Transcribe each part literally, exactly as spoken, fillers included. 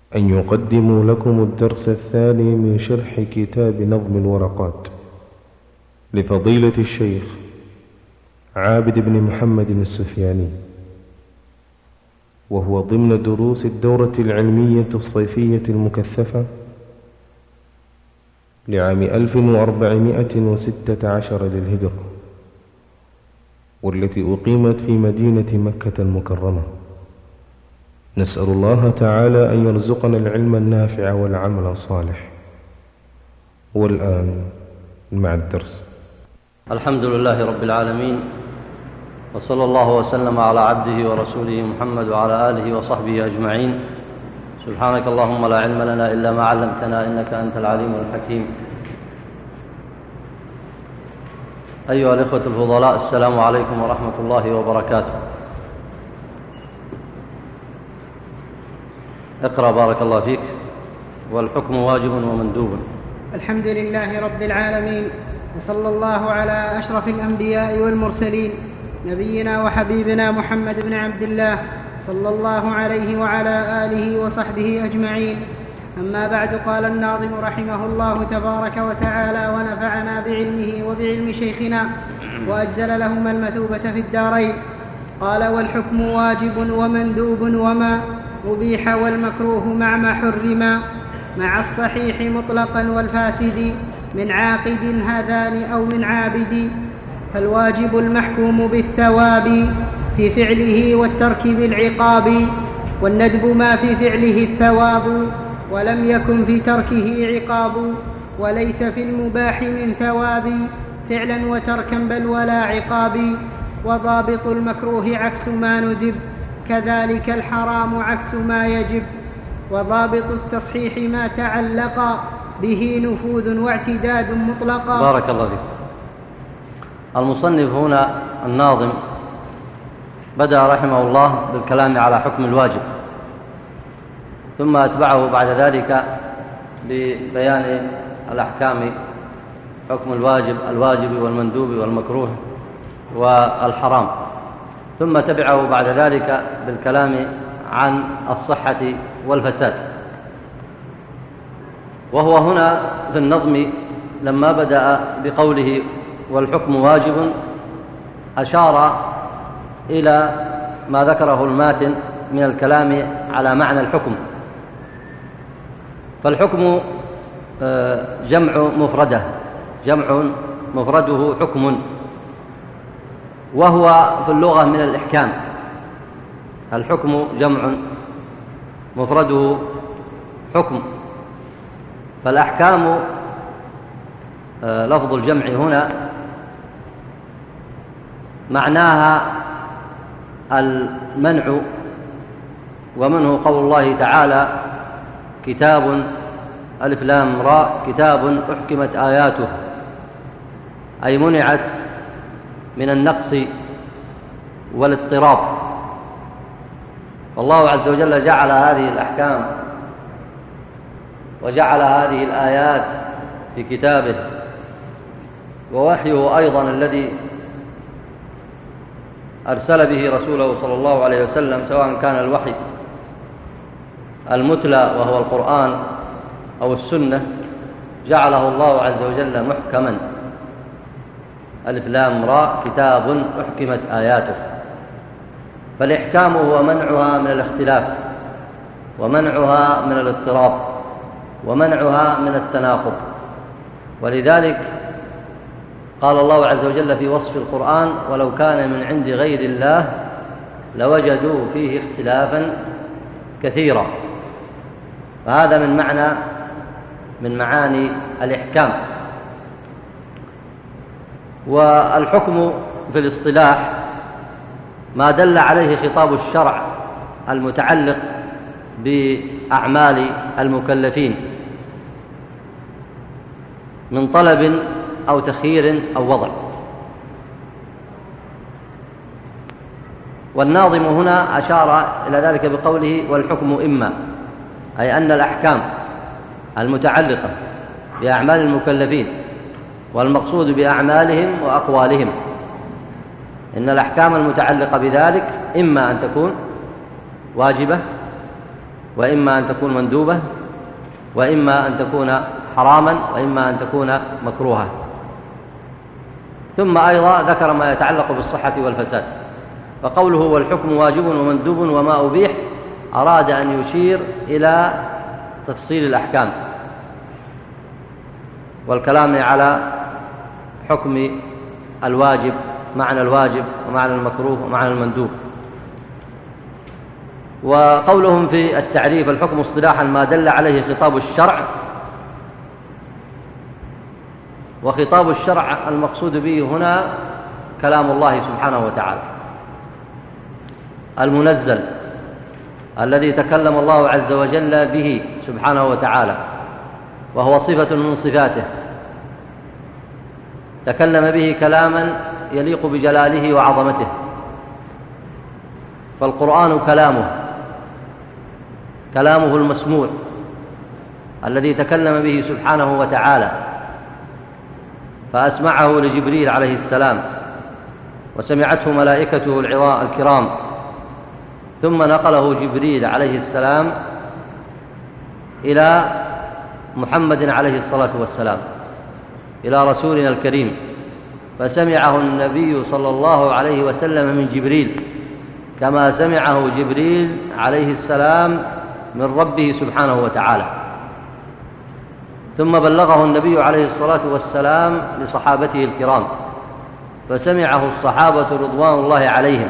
أن يقدموا لكم الدرس الثاني من شرح كتاب نظم الورقات لفضيلة الشيخ عابد بن محمد السفياني، وهو ضمن دروس الدورة العلمية الصيفية المكثفة لعام ألف وأربعمائة وستة عشر للهجرة، والتي أقيمت في مدينة مكة المكرمة. نسأل الله تعالى أن يرزقنا العلم النافع والعمل الصالح. والآن مع الدرس. الحمد لله رب العالمين، وصلى الله وسلم على عبده ورسوله محمد وعلى آله وصحبه أجمعين. سبحانك اللهم لا علم لنا إلا ما علمتنا إنك أنت العليم الحكيم. أيها الإخوة الفضلاء، السلام عليكم ورحمة الله وبركاته. اقرأ بارك الله فيك. والحكم واجب ومندوب. الحمد لله رب العالمين، وصلى الله على أشرف الأنبياء والمرسلين نبينا وحبيبنا محمد بن عبد الله صلى الله عليه وعلى آله وصحبه أجمعين. أما بعد، قال الناظم رحمه الله تبارك وتعالى ونفعنا بعلمه وبعلم شيخنا وأجزل لهما المثوبة في الدارين. قال: والحكم واجب ومندوب وما أبيح والمكروه مع ما حرما، مع الصحيح مطلقا والفاسد من عاقد هذان أو من عابد. فالواجب المحكوم بالثواب في فعله والترك بالعقاب، والندب ما في فعله الثواب ولم يكن في تركه عقاب. وليس في المباح من ثواب فعلا وتركا بل ولا عقاب. وضابط المكروه عكس ما ندب، كذلك الحرام عكس ما يجب. وضابط التصحيح ما تعلق به نفوذ واعتداد مطلقا. بارك الله فيك. المصنف هنا الناظم بدأ رحمه الله بالكلام على حكم الواجب، ثم أتبعه بعد ذلك ببيان الأحكام، حكم الواجب الواجب والمندوب والمكروه والحرام، ثم تبعه بعد ذلك بالكلام عن الصحة والفساد. وهو هنا في النظم لما بدأ بقوله والحكم واجب أشار إلى ما ذكره الماتن من الكلام على معنى الحكم. فالحكم جمع مفردة، جمع مفرده حكم، وهو في اللغة من الإحكام. الحكم جمع مفرده حكم، فالأحكام لفظ الجمع هنا معناها المنع، ومنه قول الله تعالى كتاب ألف لام راء كتاب أحكمت آياته، أي منعت من النقص والاضطراب. والله عز وجل جعل هذه الأحكام وجعل هذه الآيات في كتابه، ووحيه أيضا الذي أرسل به رسوله صلى الله عليه وسلم، سواء كان الوحي المتلى وهو القرآن أو السنة، جعله الله عز وجل محكما. ألف لام راء كتاب أحكمت آياته. فالإحكام هو منعها من الاختلاف، ومنعها من الاضطراب، ومنعها من التناقض. ولذلك قال الله عز وجل في وصف القرآن: ولو كان من عند غير الله لوجدوا فيه اختلافا كثيرا. فهذا من معنى من معاني الإحكام. والحكم في الاصطلاح ما دل عليه خطاب الشرع المتعلق بأعمال المكلفين من طلب أو تخيير أو وضع. والناظم هنا أشار إلى ذلك بقوله والحكم إما، أي أن الأحكام المتعلقة بأعمال المكلفين، والمقصود بأعمالهم وأقوالهم، إن الأحكام المتعلقة بذلك إما أن تكون واجبة وإما أن تكون مندوبة، وإما أن تكون حراما، وإما أن تكون مكروهة. ثم أيضا ذكر ما يتعلق بالصحة والفساد، فقوله والحكم واجب ومندوب وما أبيح أراد أن يشير إلى تفصيل الأحكام والكلام على حكم الواجب، معنى الواجب ومعنى المكروه ومعنى المندوب. وقولهم في التعريف الحكم اصطلاحا ما دل عليه خطاب الشرع، وخطاب الشرع المقصود به هنا كلام الله سبحانه وتعالى المنزل الذي تكلم الله عز وجل به سبحانه وتعالى، وهو صفة من صفاته تكلم به كلاما يليق بجلاله وعظمته. فالقرآن كلامه كلامه المسموع الذي تكلم به سبحانه وتعالى، فأسمعه لجبريل عليه السلام وسمعته ملائكته الكرام، ثم نقله جبريل عليه السلام إلى محمد عليه الصلاة والسلام، إلى رسولنا الكريم، فسمعه النبي صلى الله عليه وسلم من جبريل كما سمعه جبريل عليه السلام من ربه سبحانه وتعالى. ثم بلغه النبي عليه الصلاة والسلام لصحابته الكرام، فسمعه الصحابة رضوان الله عليهم،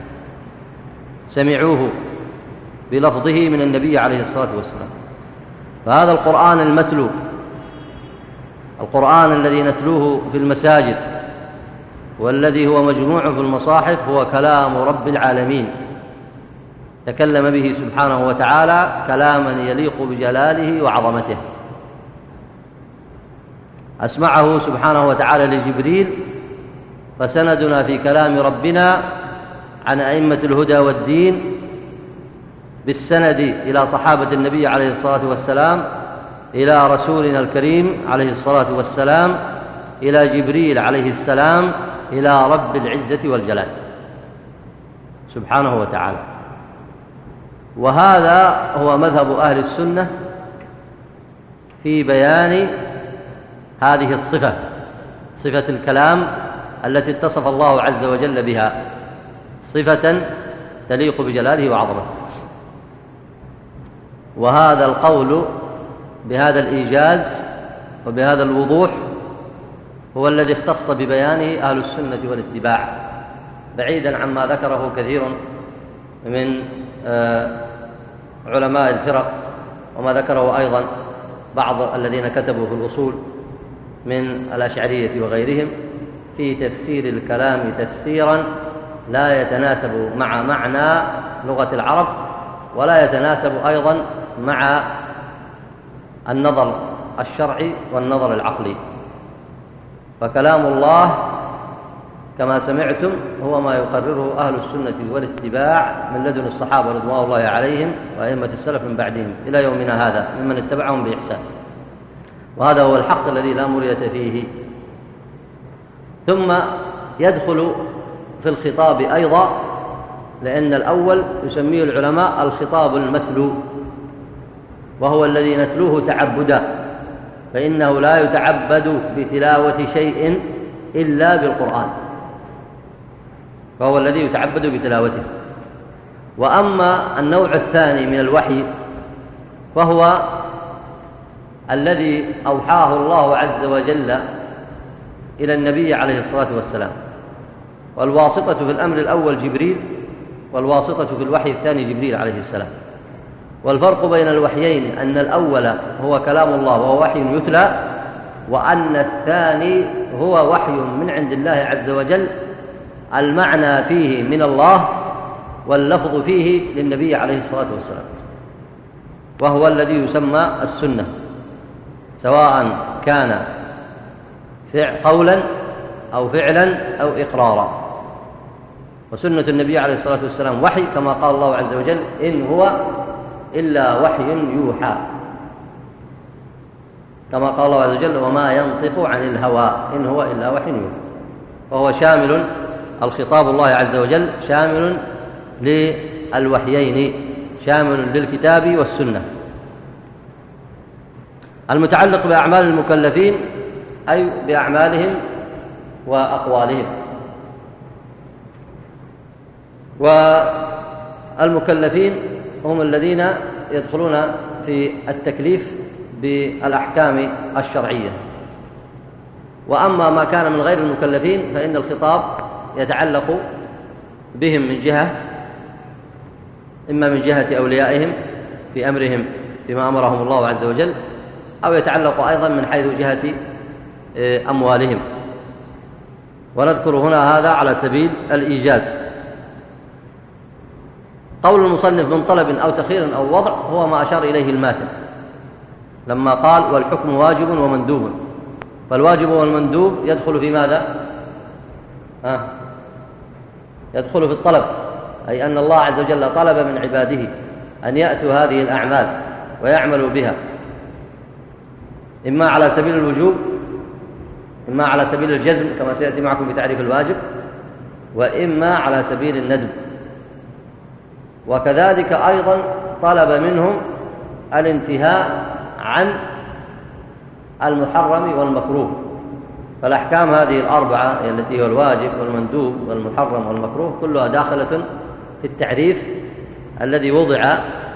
سمعوه بلفظه من النبي عليه الصلاة والسلام. فهذا القرآن المتلو، القرآن الذي نتلوه في المساجد والذي هو مجموع في المصاحف هو كلام رب العالمين، تكلم به سبحانه وتعالى كلاما يليق بجلاله وعظمته. أسمعه سبحانه وتعالى لجبريل، فسندنا في كلام ربنا عن أئمة الهدى والدين بالسند إلى صحابة النبي عليه الصلاة والسلام، إلى رسولنا الكريم عليه الصلاة والسلام، إلى جبريل عليه السلام، إلى رب العزة والجلال سبحانه وتعالى. وهذا هو مذهب أهل السنة في بيان هذه الصفة، صفة الكلام التي اتصف الله عز وجل بها، صفة تليق بجلاله وعظمته. وهذا القول بهذا الإيجاز وبهذا الوضوح هو الذي اختص ببيانه أهل السنة والاتباع، بعيدا عما ذكره كثير من علماء الفرق، وما ذكره أيضا بعض الذين كتبوا في الأصول من الأشعرية وغيرهم في تفسير الكلام تفسيرا لا يتناسب مع معنى لغة العرب، ولا يتناسب أيضا مع النظر الشرعي والنظر العقلي. فكلام الله كما سمعتم هو ما يقرره أهل السنة والاتباع من لدن الصحابة رضوان الله عليهم وأئمة السلف من بعدهم إلى يومنا هذا ممن اتبعهم بإحسان، وهذا هو الحق الذي لا مرية فيه. ثم يدخل في الخطاب أيضا، لأن الأول يسميه العلماء الخطاب المتلو، وهو الذي نتلوه تعبدا، فإنه لا يتعبد بتلاوة شيء إلا بالقرآن، فهو الذي يتعبد بتلاوته. وأما النوع الثاني من الوحي فهو الذي أوحاه الله عز وجل إلى النبي عليه الصلاة والسلام، والواسطة في الأمر الأول جبريل، والواسطة في الوحي الثاني جبريل عليه السلام. والفرق بين الوحيين أن الأول هو كلام الله وهو وحي يتلى، وأن الثاني هو وحي من عند الله عز وجل، المعنى فيه من الله واللفظ فيه للنبي عليه الصلاة والسلام، وهو الذي يسمى السنة، سواء كان قولا أو فعلا أو إقرارا. وسنة النبي عليه الصلاة والسلام وحي، كما قال الله عز وجل إن هو إلا وحي يوحى، كما قال الله عز وجل وما ينطق عن الهوى إن هو إلا وحي يوحى. وهو شامل، الخطاب الله عز وجل شامل للوحيين، شامل للكتاب والسنة. المتعلق بأعمال المكلفين أي بأعمالهم وأقوالهم. والمكلفين هم الذين يدخلون في التكليف بالأحكام الشرعية. وأما ما كان من غير المكلفين فإن الخطاب يتعلق بهم من جهة، إما من جهة أوليائهم في أمرهم بما أمرهم الله عز وجل، أو يتعلق أيضا من حيث جهة أموالهم. ونذكر هنا هذا على سبيل الإيجاز. قول المصنف من طلب أو تخير أو وضع هو ما أشار إليه الماتن لما قال والحكم واجب ومندوب. فالواجب والمندوب يدخل في ماذا؟ آه. يدخل في الطلب، أي أن الله عز وجل طلب من عباده أن يأتوا هذه الأعمال ويعملوا بها، إما على سبيل الوجوب، إما على سبيل الجزم كما سيأتي معكم في تعريف الواجب، وإما على سبيل الندب. وكذلك أيضا طلب منهم الانتهاء عن المحرم والمكروه. فالأحكام هذه الأربعة التي هو الواجب والمندوب والمحرم والمكروه كلها داخلة في التعريف الذي وضع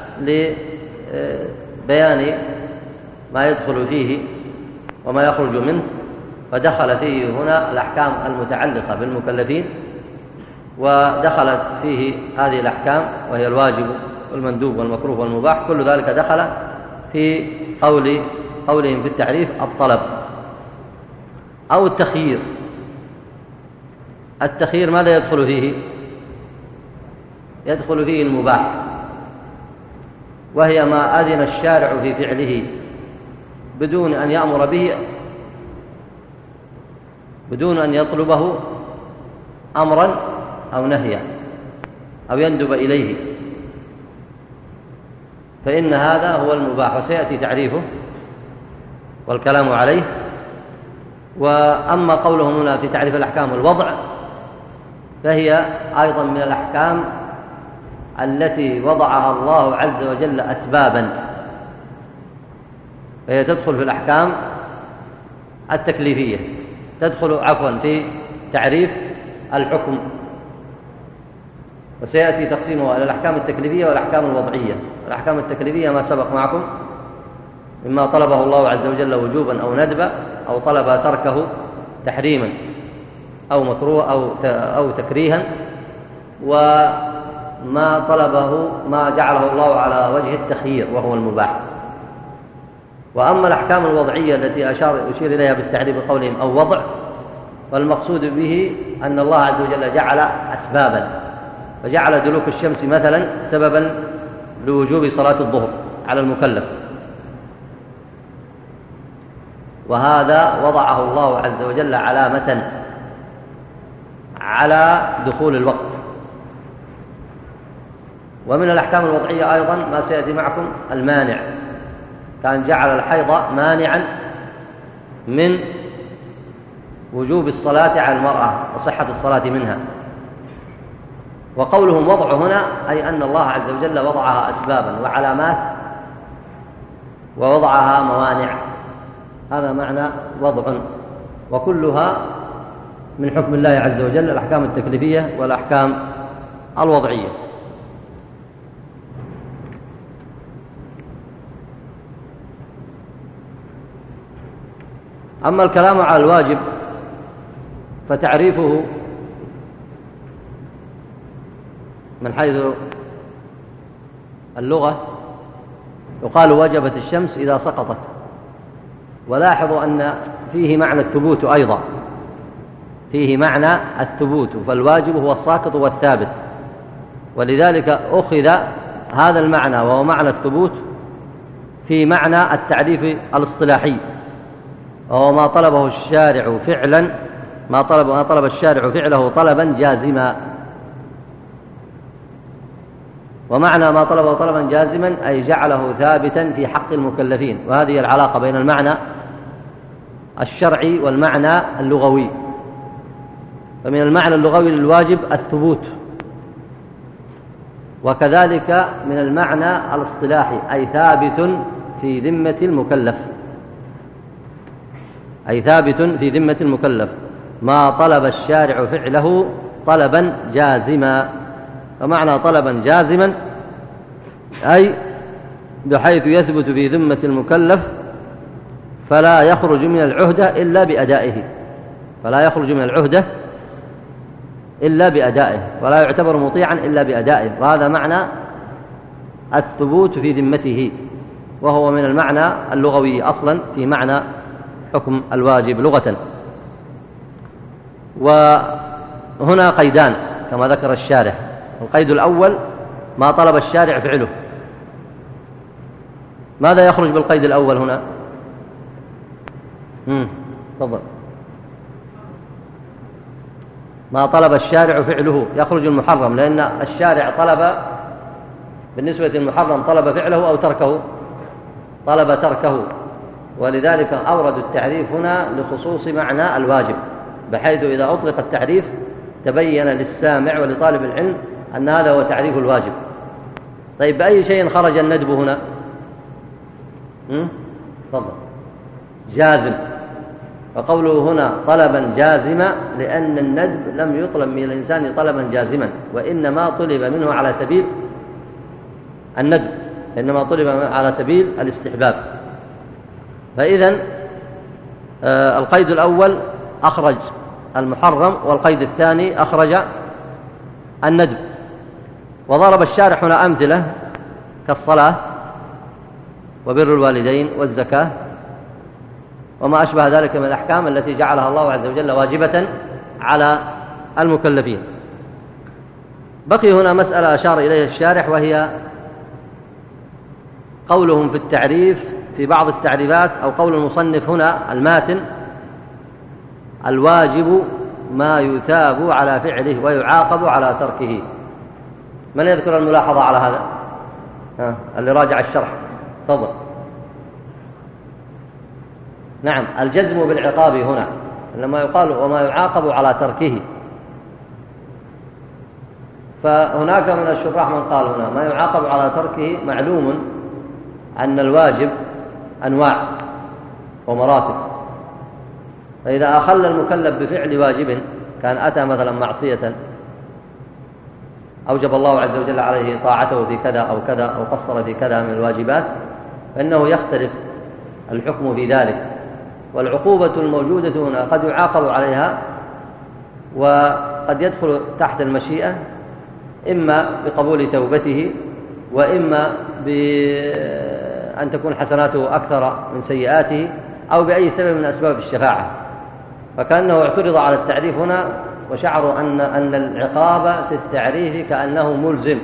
لبيان ما يدخل فيه وما يخرج منه. فدخل فيه هنا الأحكام المتعلقة بالمكلفين، ودخلت فيه هذه الأحكام وهي الواجب والمندوب والمكروه والمباح، كل ذلك دخل في قول قولهم في التعريف الطلب أو التخيير. التخيير ماذا يدخل فيه؟ يدخل فيه المباح، وهي ما أذن الشارع في فعله بدون أن يأمر به، بدون أن يطلبه أمرا أو نهيا أو يندب إليه، فإن هذا هو المباح، وسيأتي تعريفه والكلام عليه. وأما قولهم هنا في تعريف الأحكام الوضع، فهي أيضا من الأحكام التي وضعها الله عز وجل أسبابا، فهي تدخل في الأحكام التكليفية، تدخل عفوا في تعريف الحكم. وسيأتي تقسيمها إلى الأحكام التكليفية والأحكام الوضعية. الأحكام التكليفية ما سبق معكم مما طلبه الله عز وجل وجوبا أو ندبا، أو طلب تركه تحريما أو مكروه أو أو تكريها، وما طلبه ما جعله الله على وجه التخيير وهو المباح. وأما الأحكام الوضعية التي أشار يشير إليها بالتعريف بقولهم أو وضع، فالمقصود به أن الله عز وجل جعل أسبابا، فجعل دلوك الشمس مثلا سببا لوجوب صلاة الظهر على المكلف، وهذا وضعه الله عز وجل علامة على دخول الوقت. ومن الأحكام الوضعية أيضا ما سيأتي معكم المانع، كان جعل الحيض مانعا من وجوب الصلاة على المرأة وصحة الصلاة منها. وقولهم وضع هنا أي أن الله عز وجل وضعها أسبابا وعلامات ووضعها موانع، هذا معنى وضع. وكلها من حكم الله عز وجل، الأحكام التكليفية والأحكام الوضعية. أما الكلام على الواجب فتعريفه من حيث اللغة يقال وجبت الشمس إذا سقطت. ولاحظوا أن فيه معنى الثبوت أيضا، فيه معنى الثبوت، فالواجب هو الساقط والثابت، ولذلك أخذ هذا المعنى وهو معنى الثبوت في معنى التعريف الاصطلاحي، وهو ما طلبه الشارع فعلا ما طلب ما طلب الشارع فعله طلبا جازما. ومعنى ما طلبه طلبا جازما أي جعله ثابتا في حق المكلفين. وهذه العلاقة بين المعنى الشرعي والمعنى اللغوي. فمن المعنى اللغوي للواجب الثبوت، وكذلك من المعنى الاصطلاحي أي ثابت في ذمة المكلف، أي ثابت في ذمة المكلف ما طلب الشارع فعله طلبا جازما. فمعنى طلبا جازما أي بحيث يثبت في ذمة المكلف فلا يخرج من العهدة إلا بأدائه، فلا يخرج من العهدة إلا بأدائه، ولا يعتبر مطيعا إلا بأدائه. وهذا معنى الثبوت في ذمته، وهو من المعنى اللغوي أصلا في معنى حكم الواجب لغة. وهنا قيدان كما ذكر الشارح. القيد الأول ما طلب الشارع فعله. ماذا يخرج بالقيد الأول هنا؟ امم تفضل. ما طلب الشارع فعله يخرج المحرم، لأن الشارع طلب بالنسبة للمحرم طلب فعله أو تركه، طلب تركه، ولذلك أورد التعريف هنا لخصوص معنى الواجب، بحيث إذا أطلق التعريف تبين للسامع ولطالب العلم أن هذا هو تعريف الواجب. طيب بأي شيء خرج الندب هنا؟ تفضل. جازم. وقوله هنا طلبا جازما لأن الندب لم يطلب من الإنسان طلبا جازما، وإنما طلب منه على سبيل الندب، إنما طلب على سبيل الاستحباب. فإذن آه القيد الأول أخرج المحرم، والقيد الثاني أخرج الندب. وضرب الشارح هنا أمثلة كالصلاة وبر الوالدين والزكاة وما أشبه ذلك من الأحكام التي جعلها الله عز وجل واجبة على المكلفين. بقي هنا مسألة أشار إليها الشارح، وهي قولهم في التعريف في بعض التعريفات، أو قول المصنف هنا الماتن: الواجب ما يثاب على فعله ويعاقب على تركه. من يذكر الملاحظة على هذا؟ ها اللي راجع الشرح تفضل. نعم، الجزم بالعقاب هنا لما يقال وما يعاقب على تركه، فهناك من الشراح من قال هنا ما يعاقب على تركه. معلوم أن الواجب أنواع ومراتب، فإذا أخل المكلف بفعل واجب كان أتى مثلا معصية أوجب الله عز وجل عليه طاعته في كذا أو كذا أو قصر في كذا من الواجبات، فإنه يختلف الحكم في ذلك. والعقوبة الموجودة هنا قد يعاقب عليها، وقد يدخل تحت المشيئة إما بقبول توبته، وإما بأن تكون حسناته أكثر من سيئاته، أو بأي سبب من أسباب الشفاعة. فكأنه اعترض على التعريف هنا وشعروا أن أن العقاب في التعريف كأنه ملزم،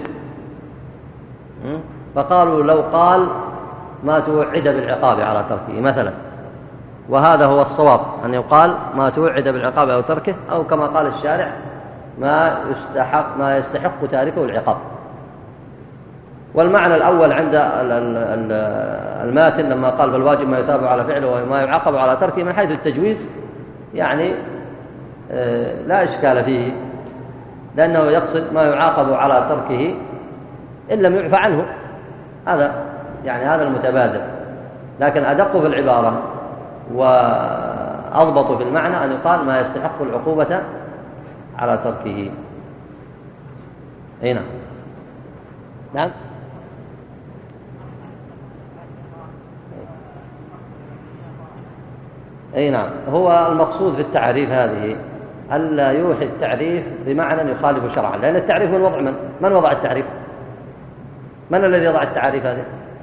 فقالوا لو قال ما توعد بالعقاب على تركه مثلا، وهذا هو الصواب أن يقال ما توعد بالعقاب أو تركه، أو كما قال الشارع ما يستحق ما يستحق تاركه العقاب. والمعنى الأول عند الماتن لما قال بالواجب ما يثاب على فعله وما يعاقب على تركه من حيث التجويز يعني لا إشكال فيه، لأنه يقصد ما يعاقب على تركه إن لم يعفى عنه، هذا يعني هذا المتبادل. لكن أدق في العبارة وأضبط في المعنى أن يقال ما يستحق العقوبة على تركه. هنا نعم أي نعم، هو المقصود في التعريف هذه ألا يوحي التعريف بمعنى يخالف شرعا، لأن التعريف من وضع من؟ من وضع التعريف؟ من الذي يضع التعريف هذه؟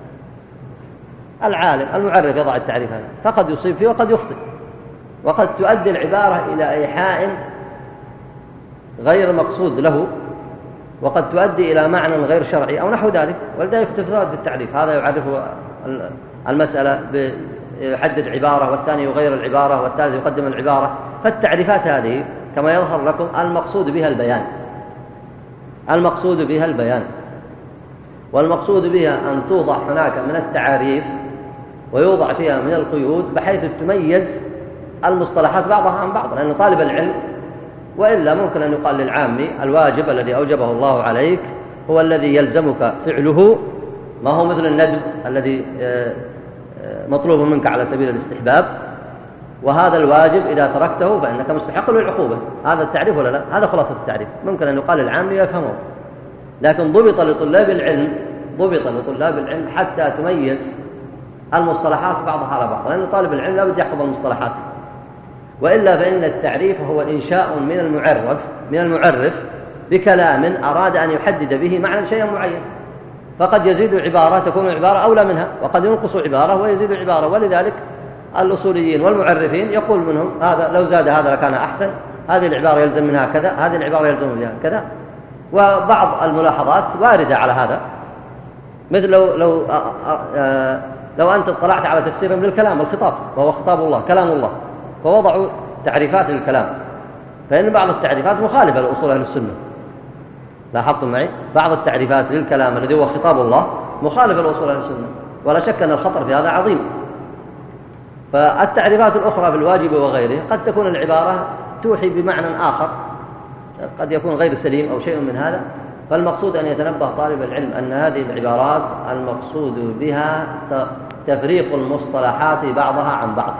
العالم المعرف يضع التعريف هذا، فقد يصيب فيه وقد يخطئ، وقد تؤدي العبارة إلى إيحاء غير مقصود له، وقد تؤدي إلى معنى غير شرعي أو نحو ذلك، ولذلك تفرد في التعريف. هذا يعرف المسألة يحدد عبارة، والثاني يغير العبارة، والثالث يقدم العبارة. فالتعريفات هذه كما يظهر لكم المقصود بها البيان، المقصود بها البيان والمقصود بها أن توضع هناك من التعاريف ويوضع فيها من القيود بحيث تميز المصطلحات بعضها عن بعض، لأن طالب العلم وإلا ممكن أن يقال للعامي الواجب الذي أوجبه الله عليك هو الذي يلزمك فعله، ما هو مثل الندب الذي مطلوب منك على سبيل الاستحباب، وهذا الواجب إذا تركته فإنك مستحق للعقوبة. هذا التعريف ولا لا؟ هذا خلاصة التعريف، ممكن أن يقال العام ليفهمه، لكن ضبط لطلاب العلم ضبط لطلاب العلم حتى تميز المصطلحات بعضها على بعض، لأن طالب العلم لا بد يحفظ المصطلحات، وإلا فإن التعريف هو إنشاء من المعرف من المعرف بكلام أراد أن يحدد به معنى شيء معين، فقد يزيد عبارة تكون عبارة أولى منها، وقد ينقص عبارة ويزيد عبارة. ولذلك الأصوليين والمعرفين يقول منهم هذا لو زاد هذا لكان أحسن، هذه العبارة يلزم منها كذا، هذه العبارة يلزم منها كذا. وبعض الملاحظات واردة على هذا، مثل لو لو لو أنت اطلعت على تفسير من الكلام الخطاب، وهو خطاب الله كلام الله، فوضعوا تعريفات للكلام، فإن بعض التعريفات مخالفة لأصول أهل السنة. لاحظتم معي؟ بعض التعريفات للكلام الذي هو خطاب الله مخالفة لأصول أهل السنة، ولا شك أن الخطر في هذا عظيم. فالتعريفات الأخرى في الواجب وغيره قد تكون العبارة توحي بمعنى آخر، قد يكون غير سليم أو شيء من هذا. فالمقصود أن يتنبه طالب العلم أن هذه العبارات المقصود بها تفريق المصطلحات بعضها عن بعض،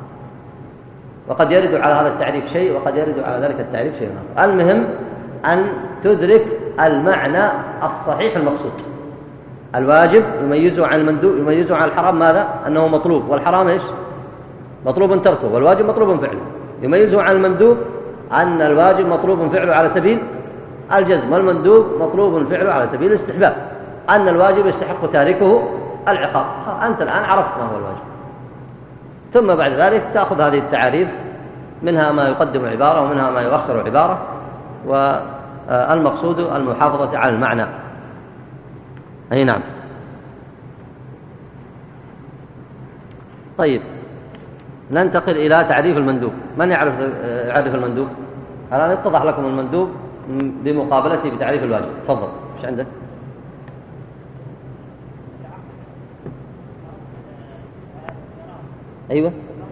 وقد يرد على هذا التعريف شيء وقد يرد على ذلك التعريف شيء آخر. المهم أن تدرك المعنى الصحيح المقصود. الواجب يميزه عن المندوب، يميزه عن الحرام ماذا؟ أنه مطلوب، والحرام إيش؟ مطلوب تركه، والواجب مطلوب فعله. يميزه عن المندوب أن الواجب مطلوب فعله على سبيل الجزم، والمندوب مطلوب فعله على سبيل الاستحباب، أن الواجب يستحق تاركه العقاب. أنت الآن عرفت ما هو الواجب، ثم بعد ذلك تأخذ هذه التعاريف، منها ما يقدم عبارة ومنها ما يؤخر عبارة، والمقصود المحافظة على المعنى. أي نعم. طيب، ننتقل إلى تعريف المندوب. من يعرف يعرف المندوب؟ الآن اتضح لكم المندوب بمقابلته بتعريف الواجب. تفضل، ايش عندك؟ أيوة.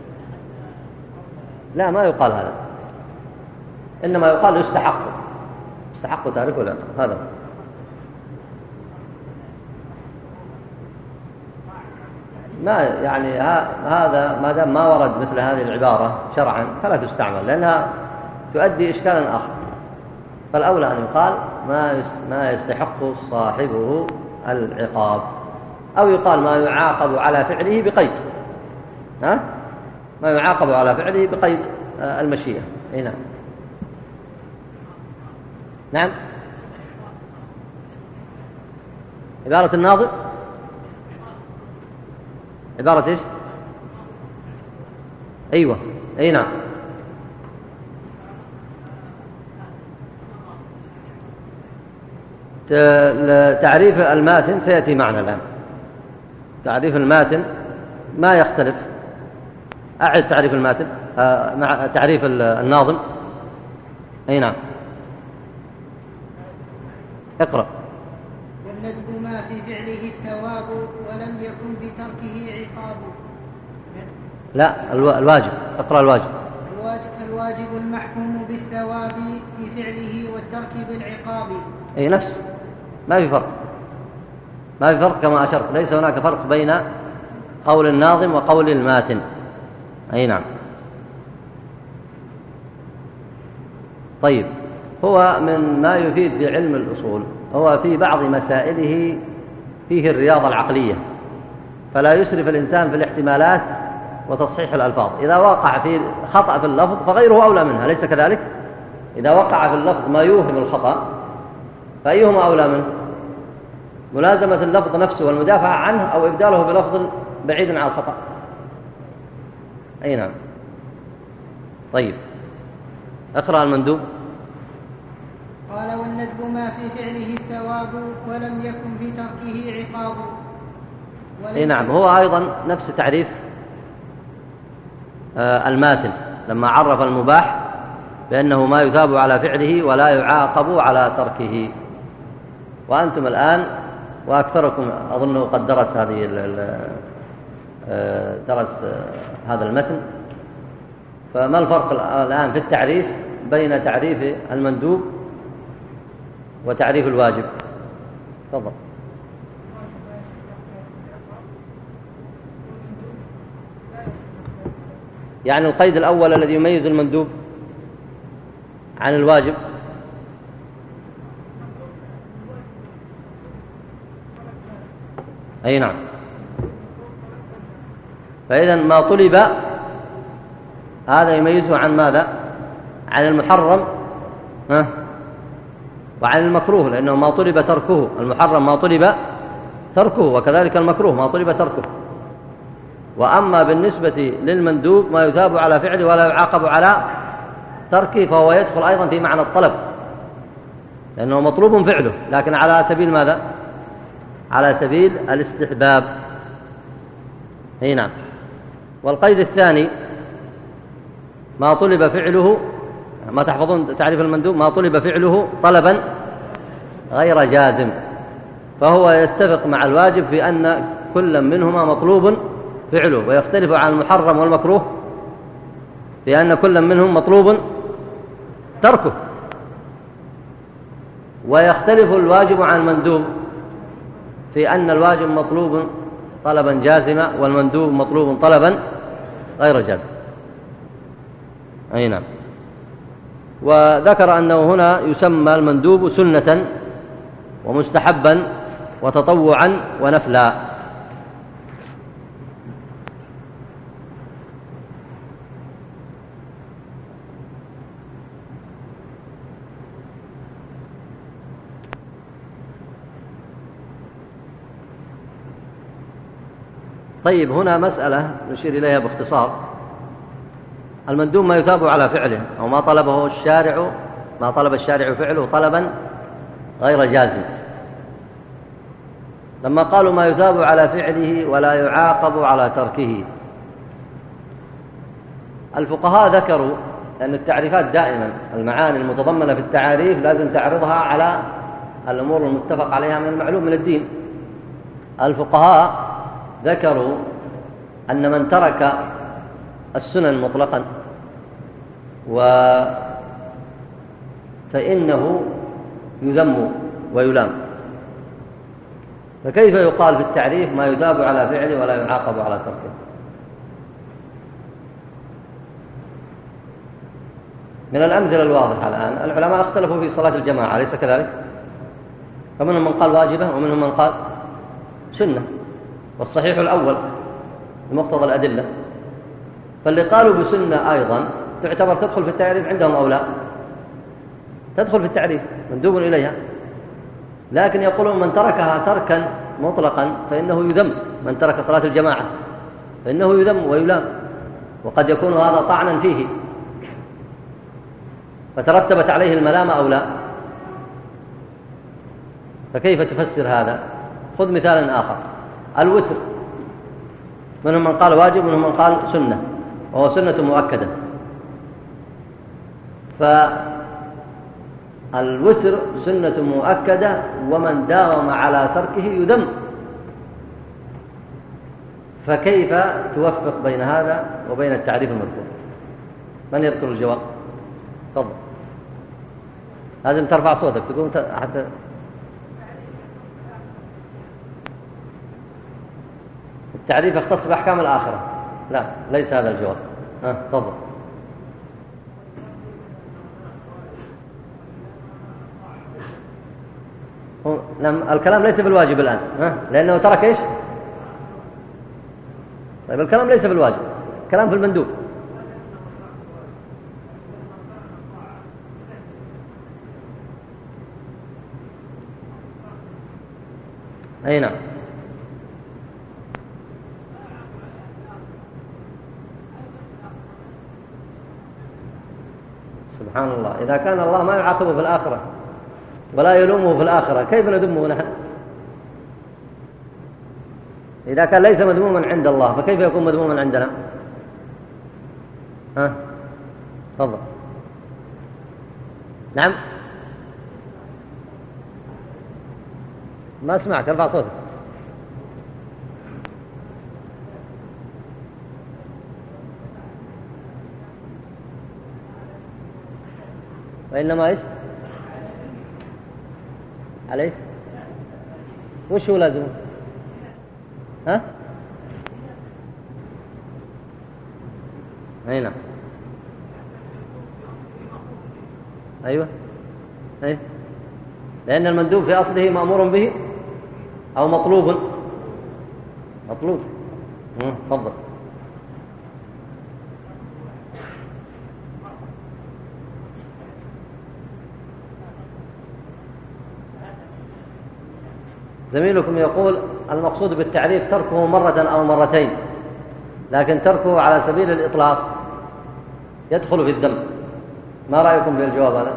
لا، ما يقال هذا، إنما يقال يستحق يستحق تاركه. لا، هذا ما يعني هذا ما دام ما ورد مثل هذه العبارة شرعا فلا تستعمل، لأنها تؤدي إشكالا آخر. فالأولى أن يقال ما ما يستحق صاحبه العقاب، أو يقال ما يعاقب على فعله بقيد، ها؟ ما يعاقب على فعله بقيد المشيئة. أي نعم. نعم. عبارة الناظم، عبارة إيش؟ أيوة. أي نعم. تعريف الماتن سيأتي معنا الآن. تعريف الماتن ما يختلف. أعد تعريف الماتن آه مع تعريف الناظم. أي نعم. اقرأ. والندب ما في فعله الثواب ولم يكن بتركه عقاب. لا، الواجب. اقرأ الواجب. الواجب, الواجب المحكوم بالثواب في فعله والترك بالعقاب. أي نفس، ما في فرق، ما في فرق كما أشرت. ليس هناك فرق بين قول الناظم وقول الماتن. أي نعم. طيب، هو من ما يفيد في علم الأصول، هو في بعض مسائله فيه الرياضة العقلية، فلا يسرف الإنسان في الاحتمالات وتصحيح الألفاظ. إذا وقع في خطأ في اللفظ فغيره أولى منها، ليس كذلك؟ إذا وقع في اللفظ ما يوهم الخطأ فأيهما أولى منه؟ ملازمة اللفظ نفسه والمدافعة عنه، أو إبداله بلفظ بعيد عن الخطأ؟ أي نعم. طيب، اقرأ المندوب. قال والندب ما في فعله الثواب ولم يكن في تركه عقاب. أي نعم. هو أيضا نفس تعريف آه الماتن لما عرف المباح بأنه ما يثاب على فعله ولا يعاقب على تركه. وأنتم الآن وأكثركم أظنه قد درس هذه درس هذا المتن. فما الفرق الآن في التعريف بين تعريف المندوب وتعريف الواجب؟ تفضل. يعني القيد الأول الذي يميز المندوب عن الواجب أي نعم. فإذا ما طلب هذا يميزه عن ماذا؟ عن المحرم ها؟ وعن المكروه، لأنه ما طلب تركه. المحرم ما طلب تركه، وكذلك المكروه ما طلب تركه. وأما بالنسبة للمندوب ما يثاب على فعله ولا يعاقب على تركه، فهو يدخل أيضا في معنى الطلب، لأنه مطلوب فعله لكن على سبيل ماذا؟ على سبيل الاستحباب. أي نعم. والقيد الثاني ما طلب فعله، ما تحفظون تعريف المندوب؟ ما طلب فعله طلبا غير جازم، فهو يتفق مع الواجب في أن كل منهما مطلوب فعله، ويختلف عن المحرم والمكروه في أن كل منهم مطلوب تركه. ويختلف الواجب عن المندوب في أن الواجب مطلوب طلبا جازما والمندوب مطلوب طلبا غير جازم. أي نعم. وذكر أنه هنا يسمى المندوب سنة ومستحبا وتطوعا ونفلا. طيب، هنا مسألة نشير إليها باختصار. المندوب ما يثاب على فعله أو ما طلبه الشارع، ما طلب الشارع فعله طلبا غير جازم. لما قالوا ما يثاب على فعله ولا يعاقب على تركه، الفقهاء ذكروا أن التعريفات دائما المعاني المتضمنة في التعاريف لازم تعرضها على الأمور المتفق عليها من المعلوم من الدين. الفقهاء ذكروا أن من ترك السنن مطلقا و فإنه يذم ويلام. فكيف يقال في التعريف ما يثاب على فعله ولا يعاقب على تركه؟ من الأمثلة الواضحة الآن العلماء اختلفوا في صلاة الجماعة، أليس كذلك؟ فمنهم من قال واجبة ومنهم من قال سنة، والصحيح الأول بمقتضى الأدلة. فاللي قالوا بسنة أيضا تعتبر تدخل في التعريف عندهم أو لا؟ تدخل في التعريف، مندوب إليها، لكن يقولون من تركها تركا مطلقا فإنه يذم. من ترك صلاة الجماعة فإنه يذم ويلام، وقد يكون هذا طعنا فيه فترتبت عليه الملامة أو لا. فكيف تفسر هذا؟ خذ مثالا آخر، الوتر، منهم من قال واجب ومنهم من قال سنة، وهو سنة مؤكدة. فالوتر سنة مؤكدة ومن داوم على تركه يذم. فكيف توفق بين هذا وبين التعريف المذكور؟ من يذكر الجواب؟ تفضل. لازم ترفع صوتك تقوم حتى التعريف يختص بأحكام الآخرة. لا، ليس هذا الجواب. ها تفضل. الكلام ليس بالواجب الآن، ها؟ لأنه ترك إيش؟ طيب الكلام ليس بالواجب، الكلام في المندوب. أي نعم. سبحان الله، إذا كان الله ما يعاقبه في الآخرة ولا يلومه في الآخرة كيف نذمه نحن؟ إذا كان ليس مذموما عند الله فكيف يكون مذموما عندنا؟ ها تفضل. نعم، ما اسمعك، ارفع صوتك. وإنما إيش؟ عليه وش هو لازم؟ ها؟ أي نعم. أيوة أيوة، لأن المندوب في أصله مأمور به أو مطلوب. مطلوب. تفضل. زميلكم يقول المقصود بالتعريف تركه مرة أو مرتين، لكن تركه على سبيل الإطلاق يدخل في الذنب. ما رأيكم في الجواب هذا؟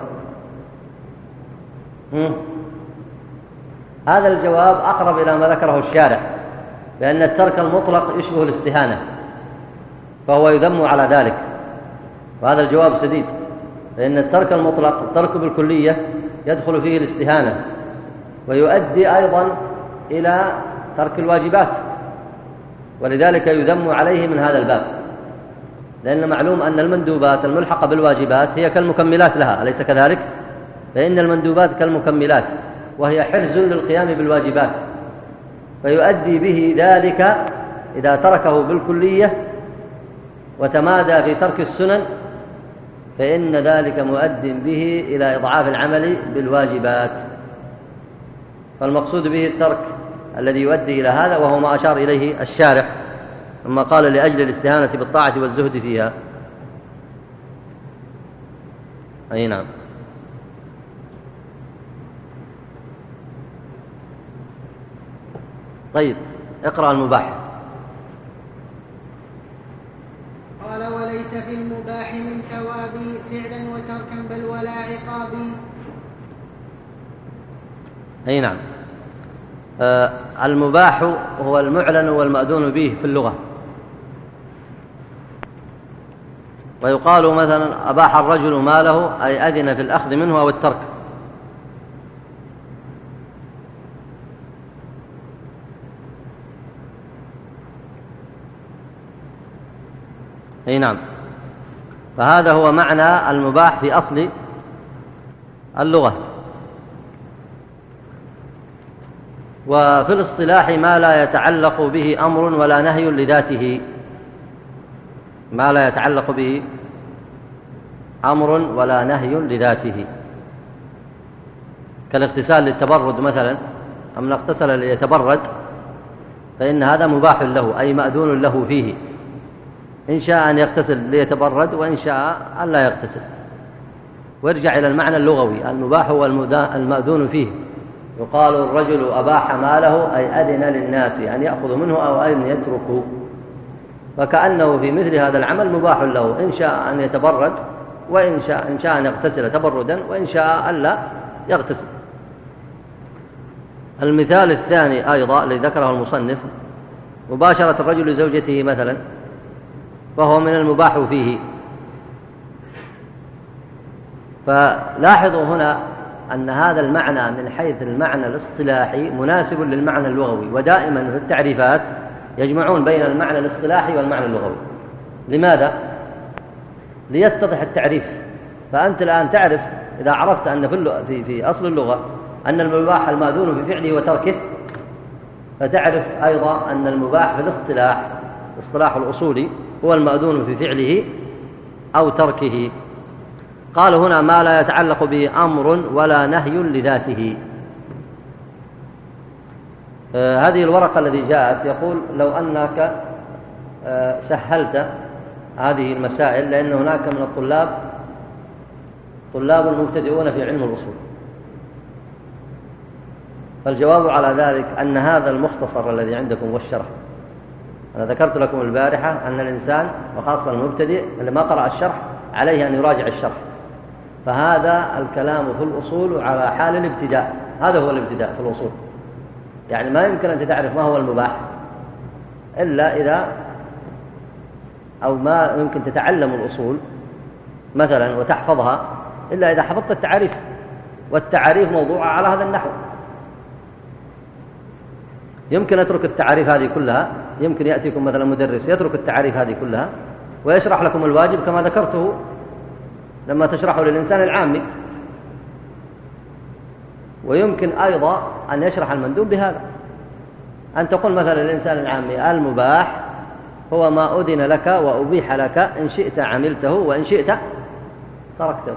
مم. هذا الجواب أقرب إلى ما ذكره الشارع، لأن الترك المطلق يشبه الاستهانة، فهو يذم على ذلك، وهذا الجواب سديد، لأن الترك المطلق الترك بالكلية يدخل فيه الاستهانة، ويؤدي أيضا إلى ترك الواجبات، ولذلك يذم عليه من هذا الباب، لأن معلوم أن المندوبات الملحقة بالواجبات هي كالمكملات لها، أليس كذلك؟ فإن المندوبات كالمكملات، وهي حرز للقيام بالواجبات، فيؤدي به ذلك إذا تركه بالكلية وتمادى في ترك السنن، فإن ذلك مؤد به إلى إضعاف العمل بالواجبات. فالمقصود به الترك الذي يؤدي إلى هذا، وهو ما أشار إليه الشارح لما قال لأجل الاستهانة بالطاعة والزهد فيها. أي نعم. طيب اقرأ المباح. قال وليس في المباح من ثواب فعلا وتركا بل ولا عقاب. أي نعم. آه المباح هو المعلن والمأذون به في اللغة، ويقال مثلا أباح الرجل ماله، أي أذن في الأخذ منه أو الترك. أي نعم. فهذا هو معنى المباح في أصل اللغة. وفي الاصطلاح ما لا يتعلق به أمر ولا نهي لذاته، ما لا يتعلق به أمر ولا نهي لذاته، كالاغتسال للتبرد مثلا، أم اغتسل ليتبرد، فإن هذا مباح له، أي مأذون له فيه، إن شاء أن يغتسل ليتبرد وإن شاء أن لا يغتسل. وارجع إلى المعنى اللغوي، المباح هو المأذون فيه. يقال الرجل أباح ماله، أي أذن للناس أن يأخذوا منه أو أن يتركوا، فكأنه في مثل هذا العمل مباح له، إن شاء أن يتبرد وإن شاء, إن شاء أن يغتسل تبردا وإن شاء أن لا يغتسل. المثال الثاني أيضا الذي ذكره المصنف مباشرة الرجل لزوجته مثلا، فهو من المباح فيه. فلاحظوا هنا أن هذا المعنى من حيث المعنى الاصطلاحي مناسب للمعنى اللغوي، ودائما في التعريفات يجمعون بين المعنى الاصطلاحي والمعنى اللغوي. لماذا؟ ليتضح التعريف. فأنت الآن تعرف، إذا عرفت أن في, في أصل اللغة أن المباح المأذون في فعله وتركه، فتعرف أيضا أن المباح في الاصطلاح الاصطلاح الأصولي هو المأذون في فعله أو تركه. قال هنا ما لا يتعلق به أمر ولا نهي لذاته. آه هذه الورقة التي جاءت يقول لو أنك آه سهلت هذه المسائل، لأن هناك من الطلاب طلاب مبتدئون في علم الأصول، فالجواب على ذلك أن هذا المختصر الذي عندكم والشرح، أنا ذكرت لكم البارحة أن الإنسان وخاصة المبتدئ اللي ما قرأ الشرح عليه أن يراجع الشرح، فهذا الكلام في الأصول على حال الابتداء، هذا هو الابتداء في الأصول. يعني ما يمكن أن تعرف ما هو المباح إلا إذا أو ما يمكن تتعلم الأصول مثلا وتحفظها إلا إذا حفظت التعريف، والتعريف موضوعة على هذا النحو. يمكن أترك التعريف هذه كلها، يمكن يأتيكم مثلا مدرس يترك التعريف هذه كلها ويشرح لكم الواجب كما ذكرته لما تشرحه للإنسان العامي، ويمكن أيضا أن يشرح المندوب بهذا، أن تقول مثلا للإنسان العامي المباح هو ما أذن لك وأبيح لك، إن شئت عملته وإن شئت تركته.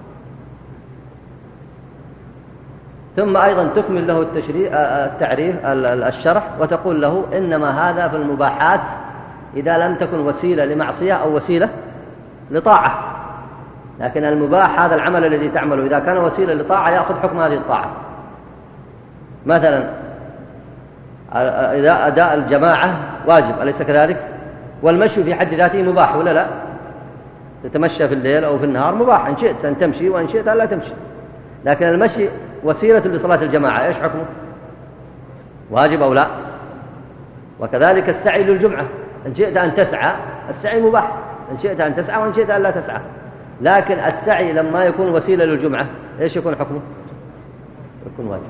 ثم أيضا تكمل له التعريف الشرح وتقول له إنما هذا في المباحات إذا لم تكن وسيلة لمعصية أو وسيلة لطاعة، لكن المباح هذا العمل الذي تعمله إذا كان وسيلة لطاعة يأخذ حكم هذه الطاعة. مثلا إذا أداء الجماعة واجب أليس كذلك؟ والمشي في حد ذاته مباح ولا لا؟ تتمشى في الليل أو في النهار مباح، إن شئت أن تمشي وإن شئت أن لا تمشي. لكن المشي وسيلة لصلاة الجماعة إيش حكمه؟ واجب أو لا؟ وكذلك السعي للجمعة، إن شئت أن تسعى السعي مباح، إن شئت أن تسعى وإن شئت أن لا تسعى. لكن السعي لما يكون وسيلة للجمعة إيش يكون حكمه؟ يكون واجب.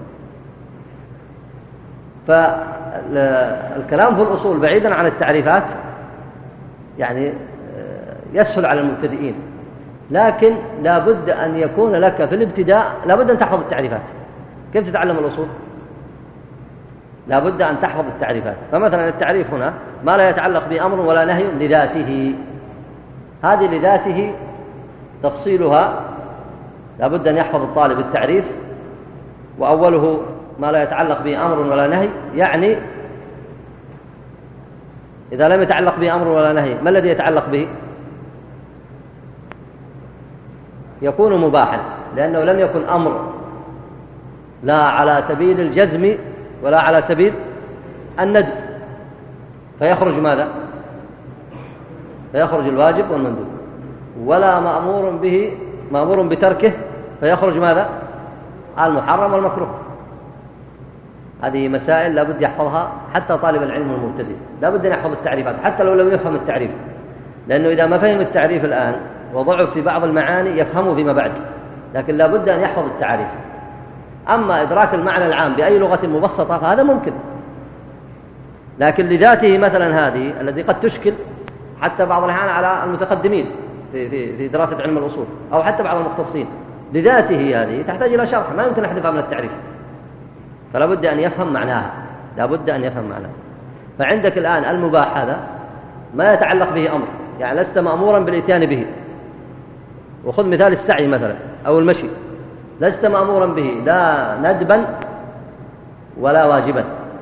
فالكلام في الأصول بعيدا عن التعريفات يعني يسهل على المبتدئين، لكن لا بد أن يكون لك في الابتداء لا بد أن تحفظ التعريفات. كيف تتعلم الأصول؟ لا بد أن تحفظ التعريفات. فمثلا التعريف هنا ما لا يتعلق بأمر ولا نهي لذاته، هذه لذاته تفصيلها لا بد أن يحفظ الطالب التعريف. وأوله ما لا يتعلق به أمر ولا نهي، يعني إذا لم يتعلق به أمر ولا نهي ما الذي يتعلق به؟ يكون مباحا، لأنه لم يكن أمر لا على سبيل الجزم ولا على سبيل الندب، فيخرج ماذا؟ فيخرج الواجب والمندوب. ولا مأمور به مأمور بتركه فيخرج ماذا؟ المحرم والمكروه. هذه مسائل لا بد يحفظها حتى طالب العلم المبتدئ، لا بد أن يحفظ التعريفات حتى لو لم يفهم التعريف، لأنه إذا ما فهم التعريف الآن وضعف في بعض المعاني يفهمه فيما بعد، لكن لا بد أن يحفظ التعريف. أما إدراك المعنى العام بأي لغة مبسطة فهذا ممكن، لكن لذاته مثلا هذه الذي قد تشكل حتى بعض الأحيان على المتقدمين في, في, في دراسة علم الأصول أو حتى بعض المختصين، لذاته هذه تحتاج إلى شرح، ما يمكن أحذفها من التعريف، فلا بد أن يفهم معناها، لا بد أن يفهم معناها. فعندك الآن المباح هذا ما يتعلق به أمر، يعني لست مأمورا بالإتيان به. وخذ مثال السعي مثلا أو المشي، لست مأمورا به لا ندبا ولا واجبا،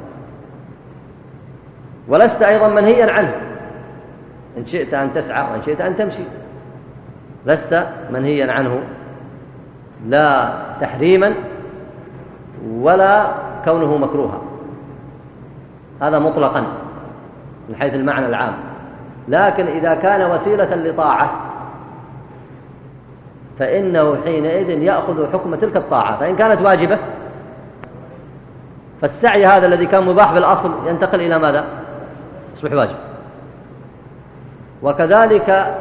ولست أيضا منهيا عنه، إن شئت أن تسعى وإن شئت أن تمشي، لست منهيا عنه لا تحريما ولا كونه مكروها، هذا مطلقا من حيث المعنى العام. لكن إذا كان وسيلة لطاعة فإنه حينئذ يأخذ حكم تلك الطاعة، فإن كانت واجبة فالسعي هذا الذي كان مباح بالأصل ينتقل إلى ماذا؟ يصبح واجب. وكذلك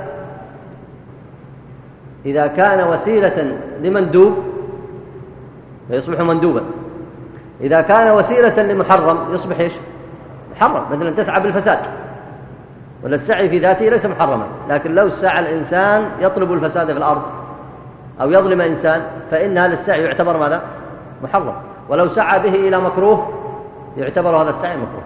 إذا كان وسيلة لمندوب فيصبح مندوبا، إذا كان وسيلة لمحرم يصبح إيش؟ محرم. مثلا تسعى بالفساد، ولا السعي في ذاته ليس محرما، لكن لو سعى الإنسان يطلب الفساد في الأرض أو يظلم إنسان فإن هذا السعي يعتبر ماذا؟ محرم. ولو سعى به إلى مكروه يعتبر هذا السعي مكروه.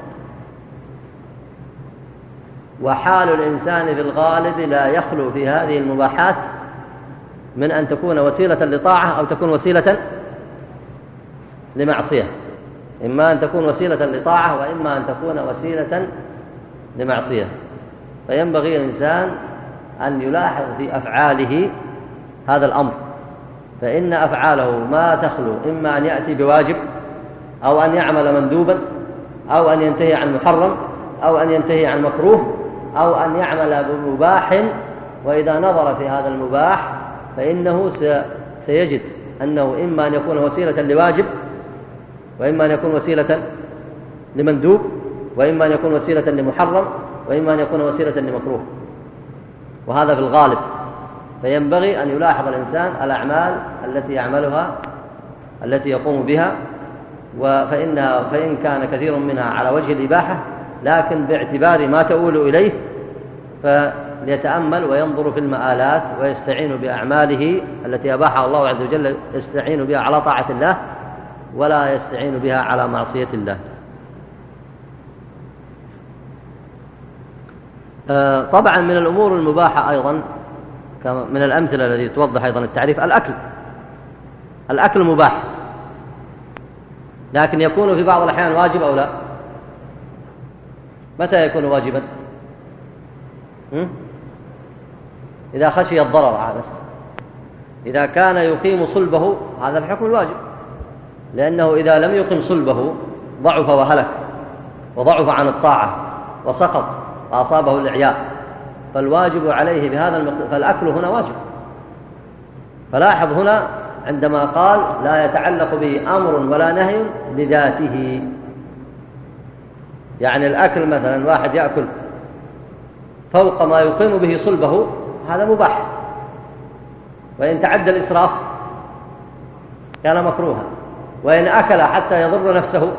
وحال الإنسان في الغالب لا يخلو في هذه المباحات من أن تكون وسيلة لطاعة أو تكون وسيلة لمعصية، إما أن تكون وسيلة لطاعة وإما أن تكون وسيلة لمعصية. فينبغي الإنسان أن يلاحظ في أفعاله هذا الأمر، فإن أفعاله ما تخلو إما أن يأتي بواجب أو أن يعمل مندوبا أو أن ينتهي عن محرم أو أن ينتهي عن مكروه أو أن يعمل بمباح. وإذا نظر في هذا المباح فإنه سيجد أنه إما أن يكون وسيلة لواجب وإما أن يكون وسيلة لمندوب وإما أن يكون وسيلة لمحرم وإما أن يكون وسيلة لمكروه، وهذا في الغالب. فينبغي أن يلاحظ الإنسان الأعمال التي يعملها التي يقوم بها، فإنها فإن كان كثير منها على وجه الإباحة لكن باعتبار ما تؤول إليه فليتأمل وينظر في المآلات ويستعين بأعماله التي أباحها الله عز وجل، يستعين بها على طاعة الله ولا يستعين بها على معصية الله. طبعا من الأمور المباحة أيضا من الأمثلة التي توضح أيضا التعريف الأكل. الأكل مباح، لكن يكون في بعض الأحيان واجب أو لا؟ متى يكون واجبا؟ إذا خشي الضرر على نفسه. إذا كان يقيم صلبه هذا في حكم الواجب، لأنه إذا لم يقم صلبه ضعف وهلك وضعف عن الطاعة وسقط وأصابه الإعياء، فالواجب عليه بهذا المقدار، فالأكل هنا واجب. فلاحظ هنا عندما قال لا يتعلق به أمر ولا نهي بذاته، يعني الأكل مثلا واحد يأكل فوق ما يقيم به صلبه هذا مباح، وإن تعدى الإسراف كان مكروها، وإن أكل حتى يضر نفسه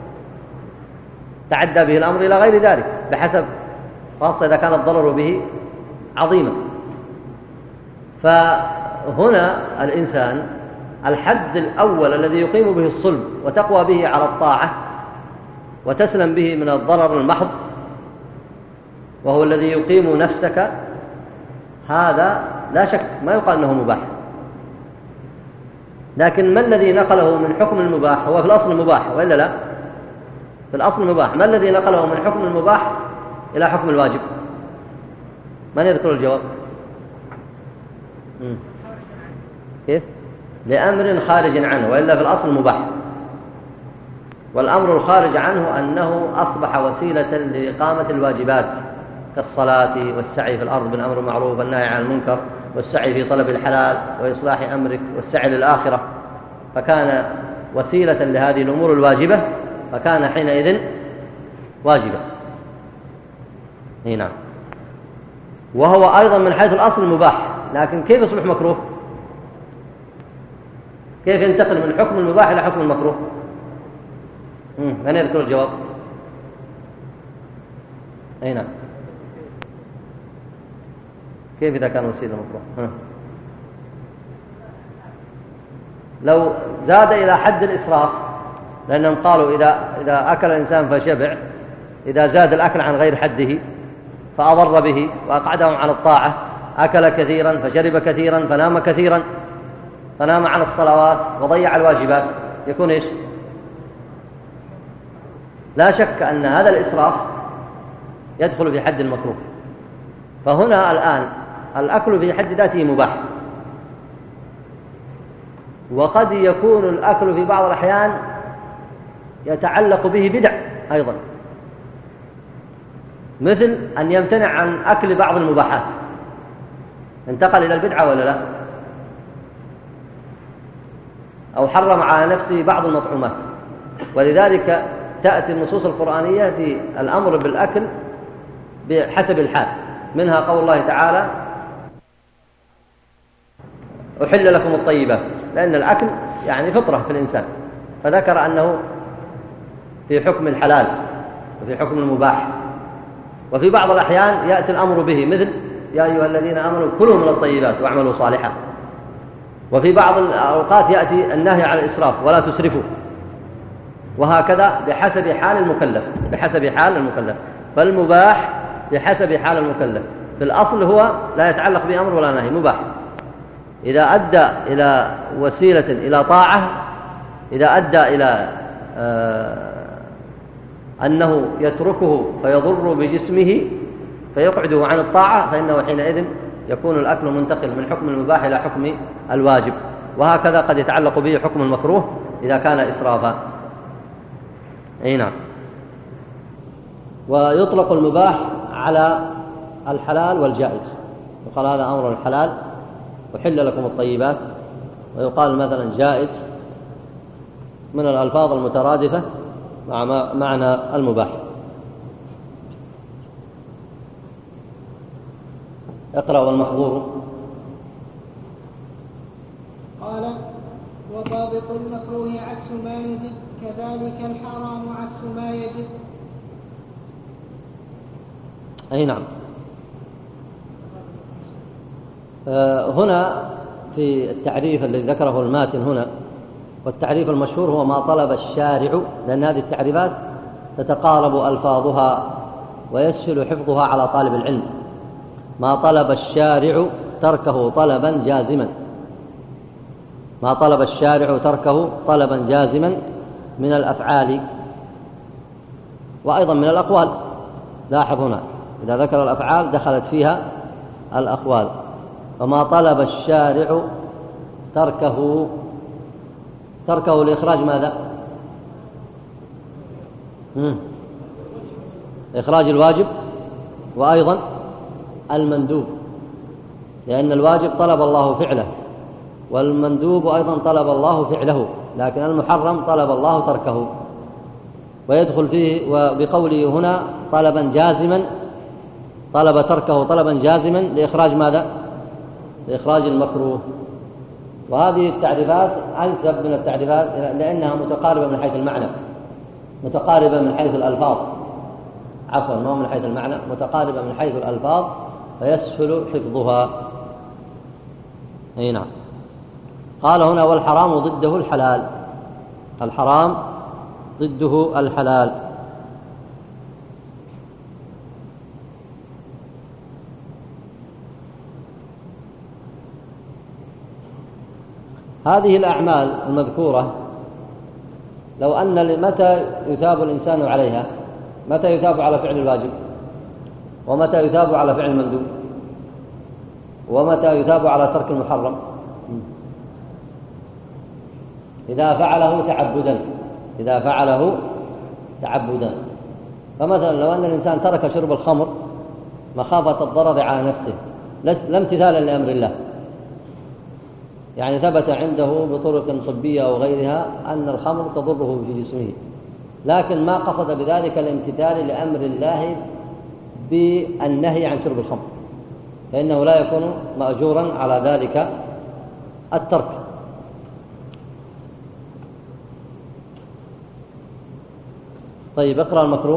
تعدى به الأمر إلى غير ذلك بحسب، خاصة إذا كان الضرر به عظيما. فهنا الإنسان الحد الأول الذي يقيم به الصلب وتقوى به على الطاعة وتسلم به من الضرر المحض، وهو الذي يقيم نفسك، هذا لا شك ما يقال أنه مباح. لكن ما الذي نقله من حكم المباح؟ هو في الأصل مباح وإلا لا؟ في الأصل مباح. ما الذي نقله من حكم المباح إلى حكم الواجب؟ من يذكر الجواب؟ مم. كيف؟ لأمر خارج عنه، وإلا في الأصل مباح. والأمر الخارج عنه أنه أصبح وسيلة لإقامة الواجبات كالصلاة والسعي في الأرض بالأمر المعروف والنهي عن المنكر والسعي في طلب الحلال وإصلاح أمرك والسعي للآخرة، فكان وسيلة لهذه الأمور الواجبة، فكان حينئذ واجبا. نعم. وهو أيضا من حيث الأصل مباح، لكن كيف يصبح مكروه؟ كيف ينتقل من حكم المباح إلى حكم المكروه؟ من يذكر الجواب؟ أي نعم. كيف إذا كان وسيلة مكروه؟ لو زاد إلى حد الإسراف، لأنهم قالوا إذا, إذا أكل الإنسان فشبع، إذا زاد الأكل عن غير حده فأضر به وأقعدهم عن الطاعة، أكل كثيرا فشرب كثيرا فنام كثيرا، فنام عن الصلوات وضيع الواجبات، يكون إيش؟ لا شك أن هذا الإسراف يدخل في حد المكروه. فهنا الآن الأكل في حد ذاته مباح، وقد يكون الأكل في بعض الأحيان يتعلق به بدع أيضا، مثل أن يمتنع عن أكل بعض المباحات، انتقل إلى البدعة ولا لا؟ أو حرم على نفسه بعض المطعومات. ولذلك تأتي النصوص القرآنية في الأمر بالأكل بحسب الحال، منها قول الله تعالى أحل لكم الطيبات، لأن الأكل يعني فطرة في الإنسان، فذكر أنه في حكم الحلال وفي حكم المباح. وفي بعض الأحيان يأتي الأمر به، مثل يا أيها الذين آمنوا كلوا من الطيبات واعملوا صالحا. وفي بعض الأوقات يأتي النهي عن الإسراف ولا تسرفوا، وهكذا بحسب حال المكلف، بحسب حال المكلف. فالمباح بحسب حال المكلف، في الأصل هو لا يتعلق بأمر ولا نهي، مباح. إذا أدى إلى وسيلة إلى طاعة، إذا أدى إلى آه أنه يتركه فيضر بجسمه فيقعده عن الطاعة، فإنه حينئذ يكون الأكل منتقل من حكم المباح إلى حكم الواجب. وهكذا قد يتعلق به حكم المكروه إذا كان إسرافا. أي نعم. ويطلق المباح على الحلال والجائز، يقال هذا أمر الحلال وحل لكم الطيبات، ويقال مثلا جائز من الألفاظ المترادفة مع معنى المباح. اقرأ والمحظور. قال وضابط المكروه عكس ما يجب، كذلك الحرام عكس ما يجب. أي نعم. آه هنا في التعريف الذي ذكره الماتن هنا، والتعريف المشهور هو ما طلب الشارع، لأن هذه التعريفات تتقارب ألفاظها ويسهل حفظها على طالب العلم. ما طلب الشارع تركه طلبا جازما، ما طلب الشارع تركه طلبا جازما من الأفعال وأيضا من الأقوال. لاحظ هنا إذا ذكر الأفعال دخلت فيها الأقوال. فما طلب الشارع تركه تركه لإخراج ماذا؟ مم. إخراج الواجب وأيضا المندوب، لأن الواجب طلب الله فعله والمندوب أيضا طلب الله فعله، لكن المحرم طلب الله تركه. ويدخل فيه وبقوله هنا طلبا جازما، طلب تركه طلبا جازما لإخراج ماذا؟ لإخراج المكروه. وهذه التعريفات أنسب من التعريفات لأنها متقاربة من حيث المعنى، متقاربة من حيث الألفاظ، عفوا ما من حيث المعنى، متقاربة من حيث الألفاظ فيسهل حفظها. أي نعم. قال هنا والحرام ضده الحلال، الحرام ضده الحلال. هذه الأعمال المذكورة لو أن متى يثاب الإنسان عليها؟ متى يثاب على فعل الواجب؟ ومتى يثاب على فعل المندوب؟ ومتى يثاب على ترك المحرم؟ إذا فعله تعبدا، إذا فعله تعبدا. فمثلا لو أن الإنسان ترك شرب الخمر مخافة الضرر على نفسه لا امتثالا لأمر الله، يعني ثبت عنده بطرق طبية أو غيرها أن الخمر تضره في جسمه، لكن ما قصد بذلك الامتثال لأمر الله بالنهي عن شرب الخمر، فإنه لا يكون مأجورا على ذلك الترك. طيب اقرأ المكروه.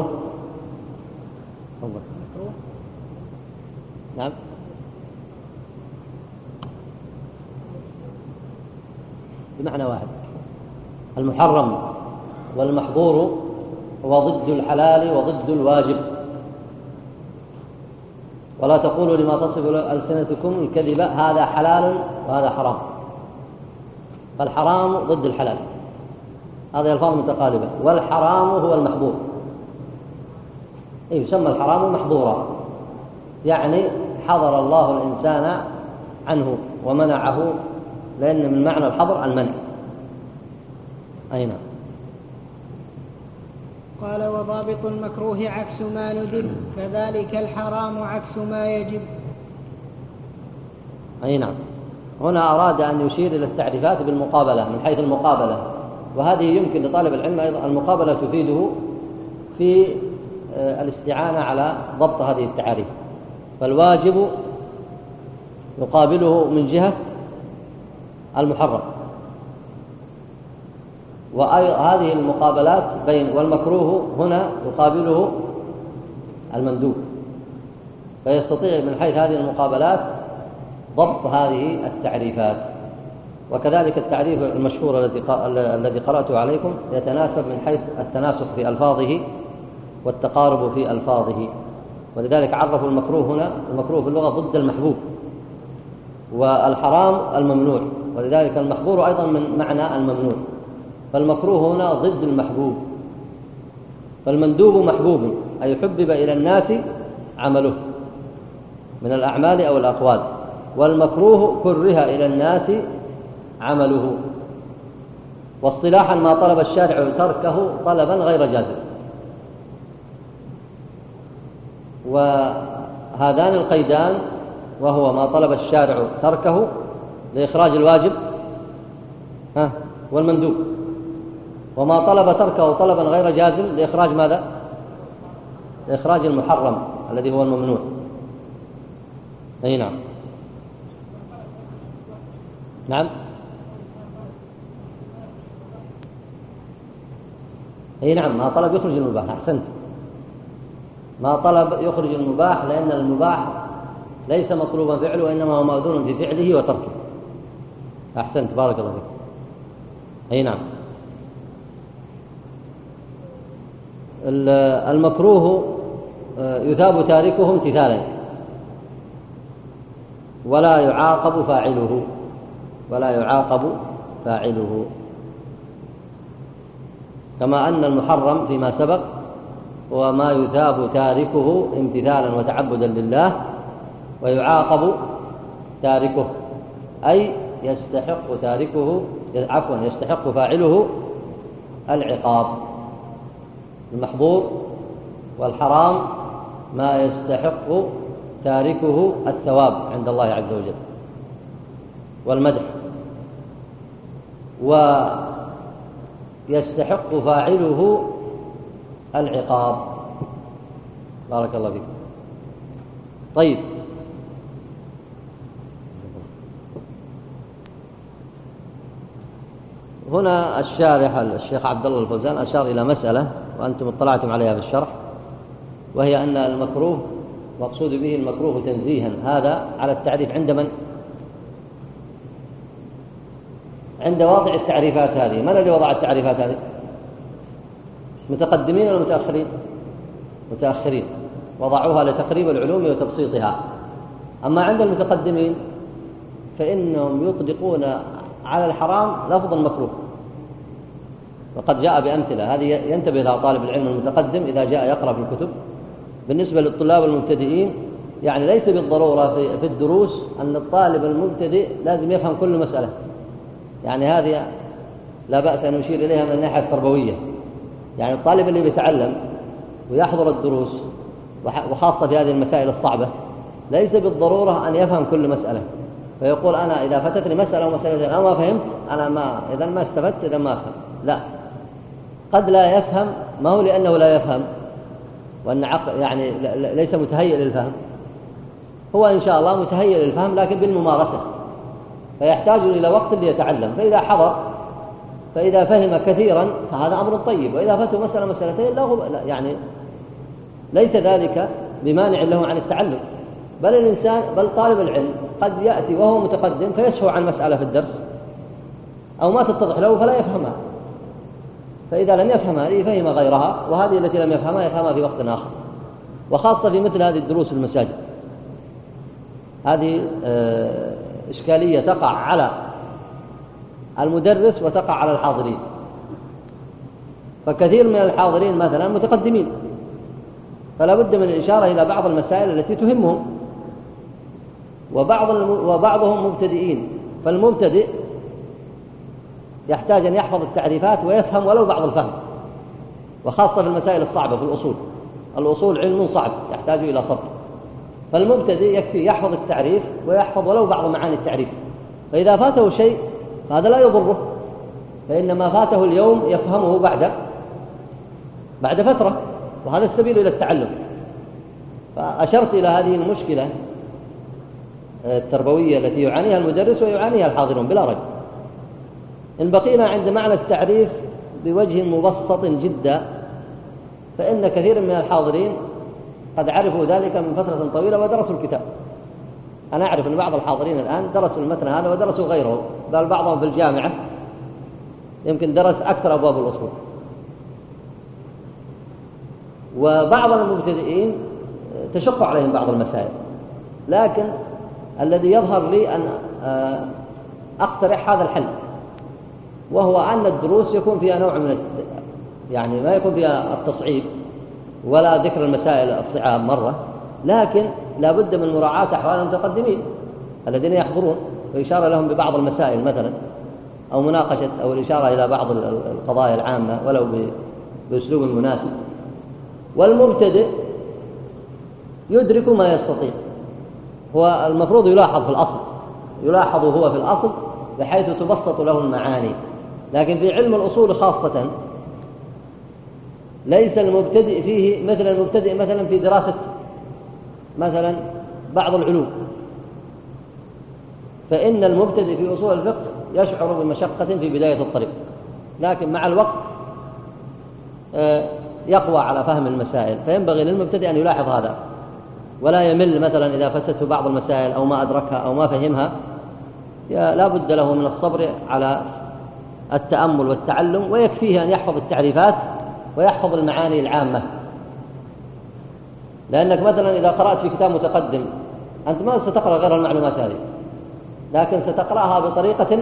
المكروه نعم. بمعنى واحد. المحرم والمحظور هو ضد الحلال وضد الواجب. ولا تقولوا لما تصف ألسنتكم الكذب هذا حلال وهذا حرام، فالحرام ضد الحلال، هذه ألفاظ متقاربة. والحرام هو المحظور، إيه يسمى الحرام محظورا، يعني حظر الله الإنسان عنه ومنعه، لأن من معنى الحظر المنع. أين؟ قال وضابط المكروه عكس ما ندب، كذلك الحرام عكس ما يجب. أي نعم. هنا أراد أن يشير إلى التعريفات بالمقابلة من حيث المقابلة، وهذه يمكن لطالب العلم أيضا المقابلة تفيده في الاستعانة على ضبط هذه التعاريف. فالواجب يقابله من جهة المحرم، وهذه المقابلات بين والمكروه هنا يقابله المندوب، فيستطيع من حيث هذه المقابلات ضبط هذه التعريفات. وكذلك التعريف المشهور الذي قرأته عليكم يتناسب من حيث التناسق في ألفاظه والتقارب في ألفاظه، ولذلك عرفوا المكروه هنا، المكروه في اللغة ضد المحبوب، والحرام الممنوع، ولذلك المحظور أيضا من معنى الممنوع. فالمكروه هنا ضد المحبوب، فالمندوب محبوب أي حبب إلى الناس عمله من الأعمال أو الأقوال، والمكروه كره إلى الناس عمله. واصطلاحا ما طلب الشارع تركه طلبا غير جازم. وهذان القيدان وهو ما طلب الشارع تركه لإخراج الواجب ها والمندوب، وما طلب تركه طلبا غير جازم لإخراج ماذا؟ لإخراج المحرم الذي هو الممنوع. أي نعم. نعم. أي نعم. ما طلب يخرج المباح. أحسنت. ما طلب يخرج المباح، لأن المباح ليس مطلوبا فعله وإنما هو مأذون في فعله وتركه. أحسنت، بارك الله فيك. أي نعم. المكروه يثاب تاركه امتثالا ولا يعاقب فاعله ولا يعاقب فاعله كما أن المحرم فيما سبق هو ما يثاب تاركه امتثالا وتعبدا لله ويعاقب تاركه أي يستحق تاركه عفوا يستحق فاعله العقاب. المحظور والحرام ما يستحق تاركه الثواب عند الله عز وجل والمدح، ويستحق فاعله العقاب. بارك الله فيك. طيب، هنا الشارح الشيخ عبد الله الفوزان أشار إلى مسألة وأنتم اطلعتم عليها في الشرح، وهي أن المكروه مقصود به المكروه تنزيها، هذا على التعريف عند من؟ عند واضع التعريفات هذه. من الذي وضع التعريفات هذه؟ متقدمين ولا متأخرين؟ متأخرين، وضعوها لتقريب العلوم وتبسيطها. أما عند المتقدمين فإنهم يطلقون على الحرام لفظ المكروه، وقد جاء بأمثلة هذه ينتبه لها طالب العلم المتقدم إذا جاء يقرأ في الكتب. بالنسبة للطلاب المبتدئين يعني ليس بالضرورة في الدروس أن الطالب المبتدئ لازم يفهم كل مسألة، يعني هذه لا بأس أن نشير إليها من الناحية التربوية. يعني الطالب اللي بيتعلم ويحضر الدروس وخاصة في هذه المسائل الصعبة ليس بالضرورة أن يفهم كل مسألة، فيقول أنا إذا فتتني مسألة ومسألة أنا ما فهمت أنا ما إذا ما استفدت إذا ما أفهم. لا، قد لا يفهم، ما هو لأنه لا يفهم وأن عقل يعني ليس متهيئ للفهم، هو إن شاء الله متهيئ للفهم لكن بالممارسة، فيحتاج إلى وقت ليتعلم. فإذا حضر فإذا فهم كثيرا فهذا أمر طيب، وإذا فاته مسألة مسألتين لا يعني ليس ذلك بمانع له عن التعلم. بل الإنسان بل طالب العلم قد يأتي وهو متقدم فيسهو عن مسألة في الدرس أو ما تتضح له فلا يفهمها، فإذا لم يفهم هذه فهم غيرها، وهذه التي لم يفهمها يفهمها في وقت آخر، وخاصة في مثل هذه الدروس في المساجد. هذه إشكالية تقع على المدرس وتقع على الحاضرين. فكثير من الحاضرين مثلا متقدمين، فلا بد من الإشارة إلى بعض المسائل التي تهمهم، وبعض وبعضهم مبتدئين. فالمبتدئ يحتاج أن يحفظ التعريفات ويفهم ولو بعض الفهم، وخاصة في المسائل الصعبة في الأصول. الأصول علم صعب يحتاج إلى صبر، فالمبتدئ يكفي يحفظ التعريف ويحفظ ولو بعض معاني التعريف، فإذا فاته شيء هذا لا يضره، فإن ما فاته اليوم يفهمه بعد بعد فترة، وهذا السبيل إلى التعلم. فأشرت إلى هذه المشكلة التربوية التي يعانيها المدرس ويعانيها الحاضرون بلا ريب. إن بقينا عند معنى التعريف بوجه مبسط جدا، فإن كثير من الحاضرين قد عرفوا ذلك من فترة طويلة ودرسوا الكتاب. أنا أعرف أن بعض الحاضرين الآن درسوا المتن هذا ودرسوا غيره، بل بعضهم في الجامعة يمكن درس أكثر أبواب الأصول. وبعض المبتدئين تشق عليهم بعض المسائل، لكن الذي يظهر لي أن أقترح هذا الحل، وهو أن الدروس يكون فيها نوع من يعني ما يكون فيها التصعيب ولا ذكر المسائل الصعاب مرة، لكن لا بد من مراعاة أحوال المتقدمين الذين يحضرون، وإشارة لهم ببعض المسائل مثلا، أو مناقشة أو الإشارة إلى بعض القضايا العامة ولو بأسلوب مناسب. والمبتدئ يدرك ما يستطيع، هو المفروض يلاحظ في الأصل، يلاحظ هو في الأصل بحيث تبسط له المعاني. لكن في علم الأصول خاصة ليس المبتدئ فيه مثل المبتدئ مثلا في دراسة مثلا بعض العلوم، فإن المبتدئ في أصول الفقه يشعر بمشقة في بداية الطريق، لكن مع الوقت يقوى على فهم المسائل. فينبغي للمبتدئ أن يلاحظ هذا ولا يمل مثلا إذا فتته بعض المسائل أو ما أدركها أو ما فهمها، لا بد له من الصبر على التأمل والتعلم، ويكفيه أن يحفظ التعريفات ويحفظ المعاني العامة. لأنك مثلا إذا قرأت في كتاب متقدم أنت ما ستقرأ غير المعلومات هذه، لكن ستقرأها بطريقة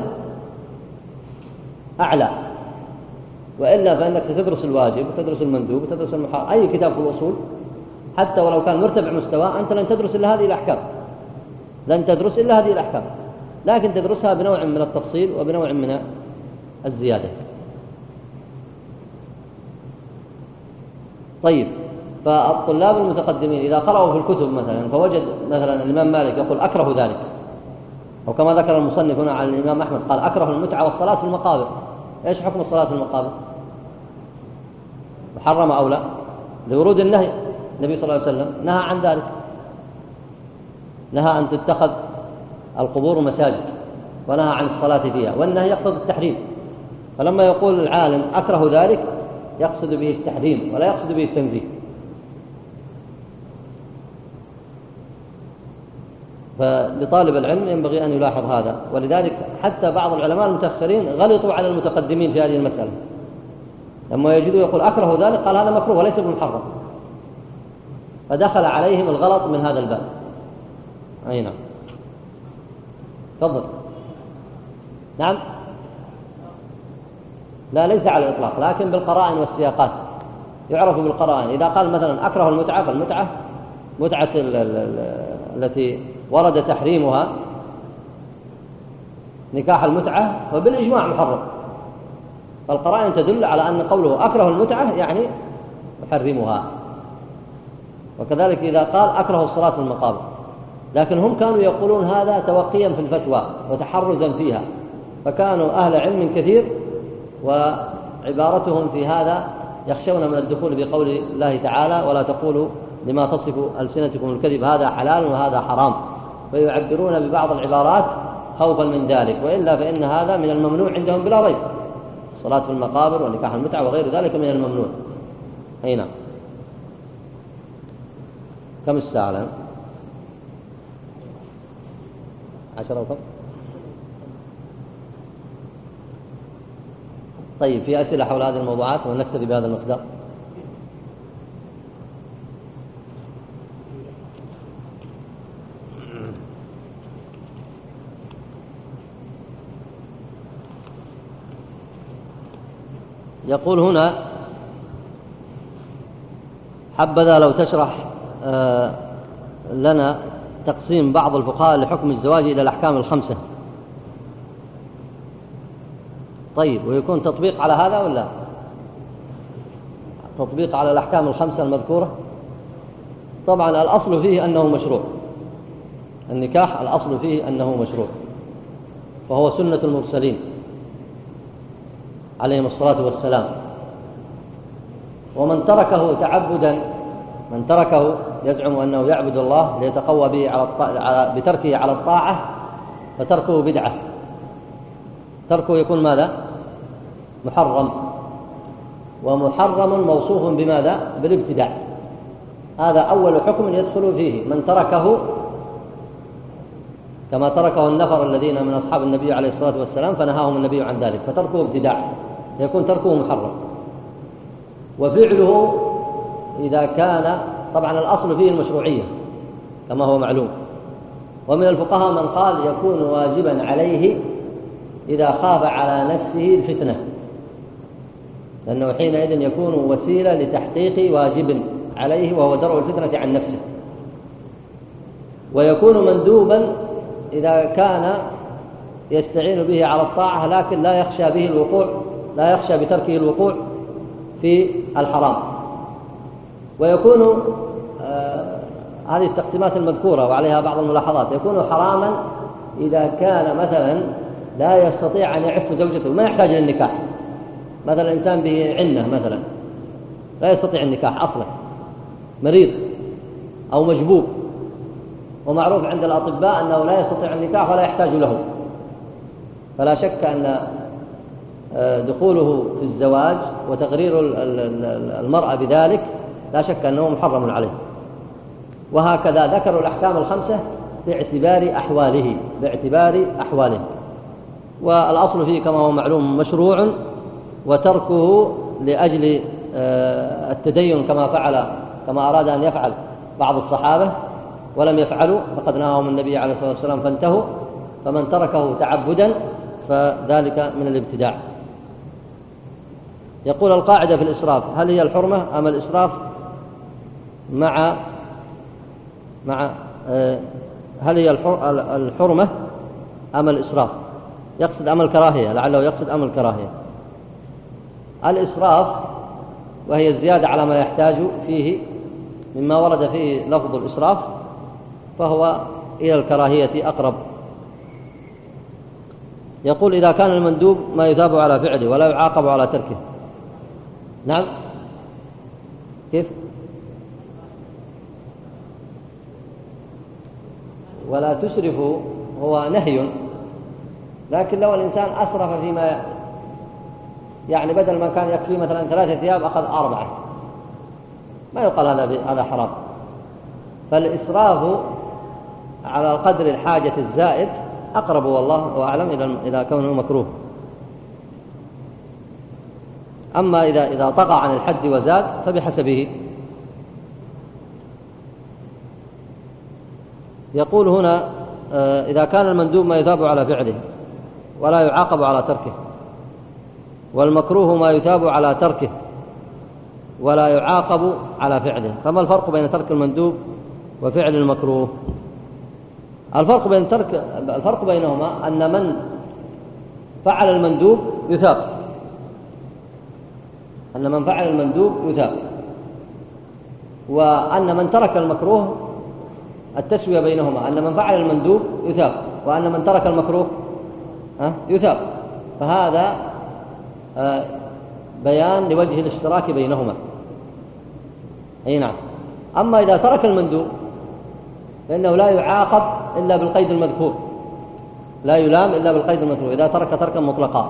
أعلى، وإلا فإنك ستدرس الواجب وتدرس المندوب وتدرس المحرم. أي كتاب في الأصول حتى ولو كان مرتفع مستوى أنت لن تدرس إلا هذه الأحكام، لن تدرس إلا هذه الأحكام، لكن تدرسها بنوع من التفصيل وبنوع من الزيادة. طيب، فالطلاب المتقدمين إذا قرأوا في الكتب مثلا فوجد مثلا الإمام مالك يقول أكره ذلك، أو كما ذكر المصنف هنا عن الإمام أحمد قال أكره المتعة والصلاة في المقابر. إيش حكم الصلاة في المقابر؟ محرم أو لا؟ لورود النهي، النبي صلى الله عليه وسلم نهى عن ذلك، نهى أن تتخذ القبور مساجد، ونهى عن الصلاة فيها، والنهي يقتضي التحريم. فلما يقول العالم أكره ذلك يقصد به التحريم ولا يقصد به التنزيه. فلطالب العلم ينبغي أن يلاحظ هذا، ولذلك حتى بعض العلماء المتأخرين غلطوا على المتقدمين في هذه المسألة، لما يجدوا يقول أكره ذلك قال هذا مكروه وليس بمحرم، فدخل عليهم الغلط من هذا الباب. أي نعم، تفضل. نعم، لا ليس على الإطلاق، لكن بالقرائن والسياقات يعرف بالقرائن. إذا قال مثلا أكره المتعة فالمتعة متعة التي ورد تحريمها نكاح المتعة فبالإجماع محرم، فالقرائن تدل على أن قوله أكره المتعة يعني يحرمها. وكذلك إذا قال أكره الصلاة في المقابر، لكن هم كانوا يقولون هذا توقيا في الفتوى وتحرزا فيها، فكانوا أهل علم كثير وعبارتهم في هذا يخشون من الدخول بقول الله تعالى ولا تقولوا لما تصف ألسنتكم الكذب هذا حلال وهذا حرام، فيعبرون ببعض العبارات خوفا من ذلك، وإلا فإن هذا من الممنوع عندهم بلا ريب، الصلاة في المقابر ونكاح المتعة وغير ذلك من الممنوع. أي نعم. كم الساعة الآن؟ عشرة وكم؟ طيب، في أسئلة حول هذه الموضوعات ونكتفي بهذا المقدار. يقول هنا حبذا لو تشرح آه لنا تقسيم بعض الفقهاء لحكم الزواج إلى الأحكام الخمسة. طيب، ويكون تطبيق على هذا ولا تطبيق على الأحكام الخمسة المذكورة؟ طبعا الأصل فيه أنه مشروع، النكاح الأصل فيه أنه مشروع، وهو سنة المرسلين عليهم الصلاة والسلام. ومن تركه تعبدا، من تركه يزعم أنه يعبد الله ليتقوى به على الط... بتركه على الطاعة فتركه بدعة، تركه يكون ماذا؟ محرم، ومحرم موصوف بماذا؟ بالابتداع. هذا أول حكم يدخل فيه من تركه كما تركه النفر الذين من أصحاب النبي عليه الصلاة والسلام فنهاهم النبي عن ذلك، فتركه ابتداع، يكون تركه محرم. وفعله إذا كان، طبعا الأصل فيه المشروعية كما هو معلوم، ومن الفقهاء من قال يكون واجبا عليه إذا خاف على نفسه الفتنة، لأنه حينئذ يكون وسيلة لتحقيق واجب عليه وهو درء الفتنة عن نفسه. ويكون مندوبا إذا كان يستعين به على الطاعة لكن لا يخشى به الوقوع، لا يخشى بتركه الوقوع في الحرام. ويكون آه هذه التقسيمات المذكورة وعليها بعض الملاحظات، يكون حراما إذا كان مثلا لا يستطيع أن يعف زوجته، ما يحتاج للنكاح، مثلا إنسان به عنة مثلا لا يستطيع النكاح أصلا، مريض أو مجبوب، ومعروف عند الأطباء أنه لا يستطيع النكاح ولا يحتاج له، فلا شك أن دخوله في الزواج وتغرير المرأة بذلك لا شك أنه محرم عليه. وهكذا ذكروا الأحكام الخمسة باعتبار أحواله باعتبار أحواله والأصل فيه كما هو معلوم مشروع، وتركه لأجل التدين كما فعل كما أراد أن يفعل بعض الصحابة ولم يفعلوا، فقد نهاهم النبي عليه الصلاة والسلام فانتهوا، فمن تركه تعبدا فذلك من الابتداع. يقول القاعدة في الإسراف: هل هي الحرمة أم الإسراف مع مع هل هي الحرمة أم الإسراف؟ يقصد أم الكراهية، لعله يقصد أم الكراهية. الإسراف وهي الزيادة على ما يحتاج فيه مما ورد فيه لفظ الإسراف، فهو إلى الكراهية أقرب. يقول: إذا كان المندوب ما يثاب على فعله ولا يعاقب على تركه. نعم، كيف؟ ولا تسرفوا هو نهي، لكن لو الإنسان أسرف فيما يعني بدل ما كان يكفي مثلا ثلاثة ثياب أخذ أربعة، ما يقال هذا هذا حرام. فالإسراف على قدر الحاجة الزائد أقرب والله أعلم إلى إلى كونه مكروه. أما إذا إذا طغى عن الحد وزاد فبحسبه. يقول هنا: إذا كان المندوب ما يثاب على فعله ولا يعاقب على تركه، والمكروه ما يثاب على تركه ولا يعاقب على فعله، فما الفرق بين ترك المندوب وفعل المكروه؟ الفرق بين ترك الفرق بينهما أن من فعل المندوب يثاب، أن من فعل المندوب يثاب، وأن من ترك المكروه التسوية بينهما، أن من فعل المندوب يثاب وأن من ترك المكروه يثاب. فهذا بيان لوجه الاشتراك بينهما. أي نعم. أما إذا ترك المندوب فإنه لا يعاقب إلا بالقيد المذكور، لا يلام إلا بالقيد المذكور إذا ترك تركا مطلقا.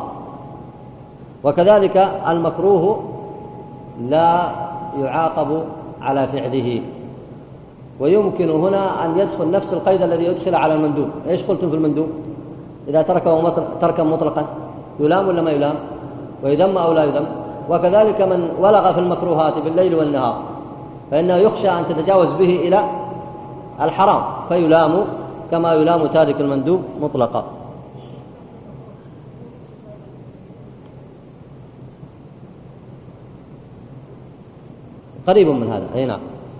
وكذلك المكروه لا يعاقب على فعله. ويمكن هنا أن يدخل نفس القيد الذي يدخل على المندوب. إيش قلتم في المندوب؟ إذا تركه تركا مطلقا يلام ولا ما يلام؟ ويذم أو لا يذم؟ وكذلك من ولغ في المكروهات بالليل والنهار فإنه يخشى أن تتجاوز به إلى الحرام فيلام كما يلام تارك المندوب مطلقا. قريب من هذا. أي نعم.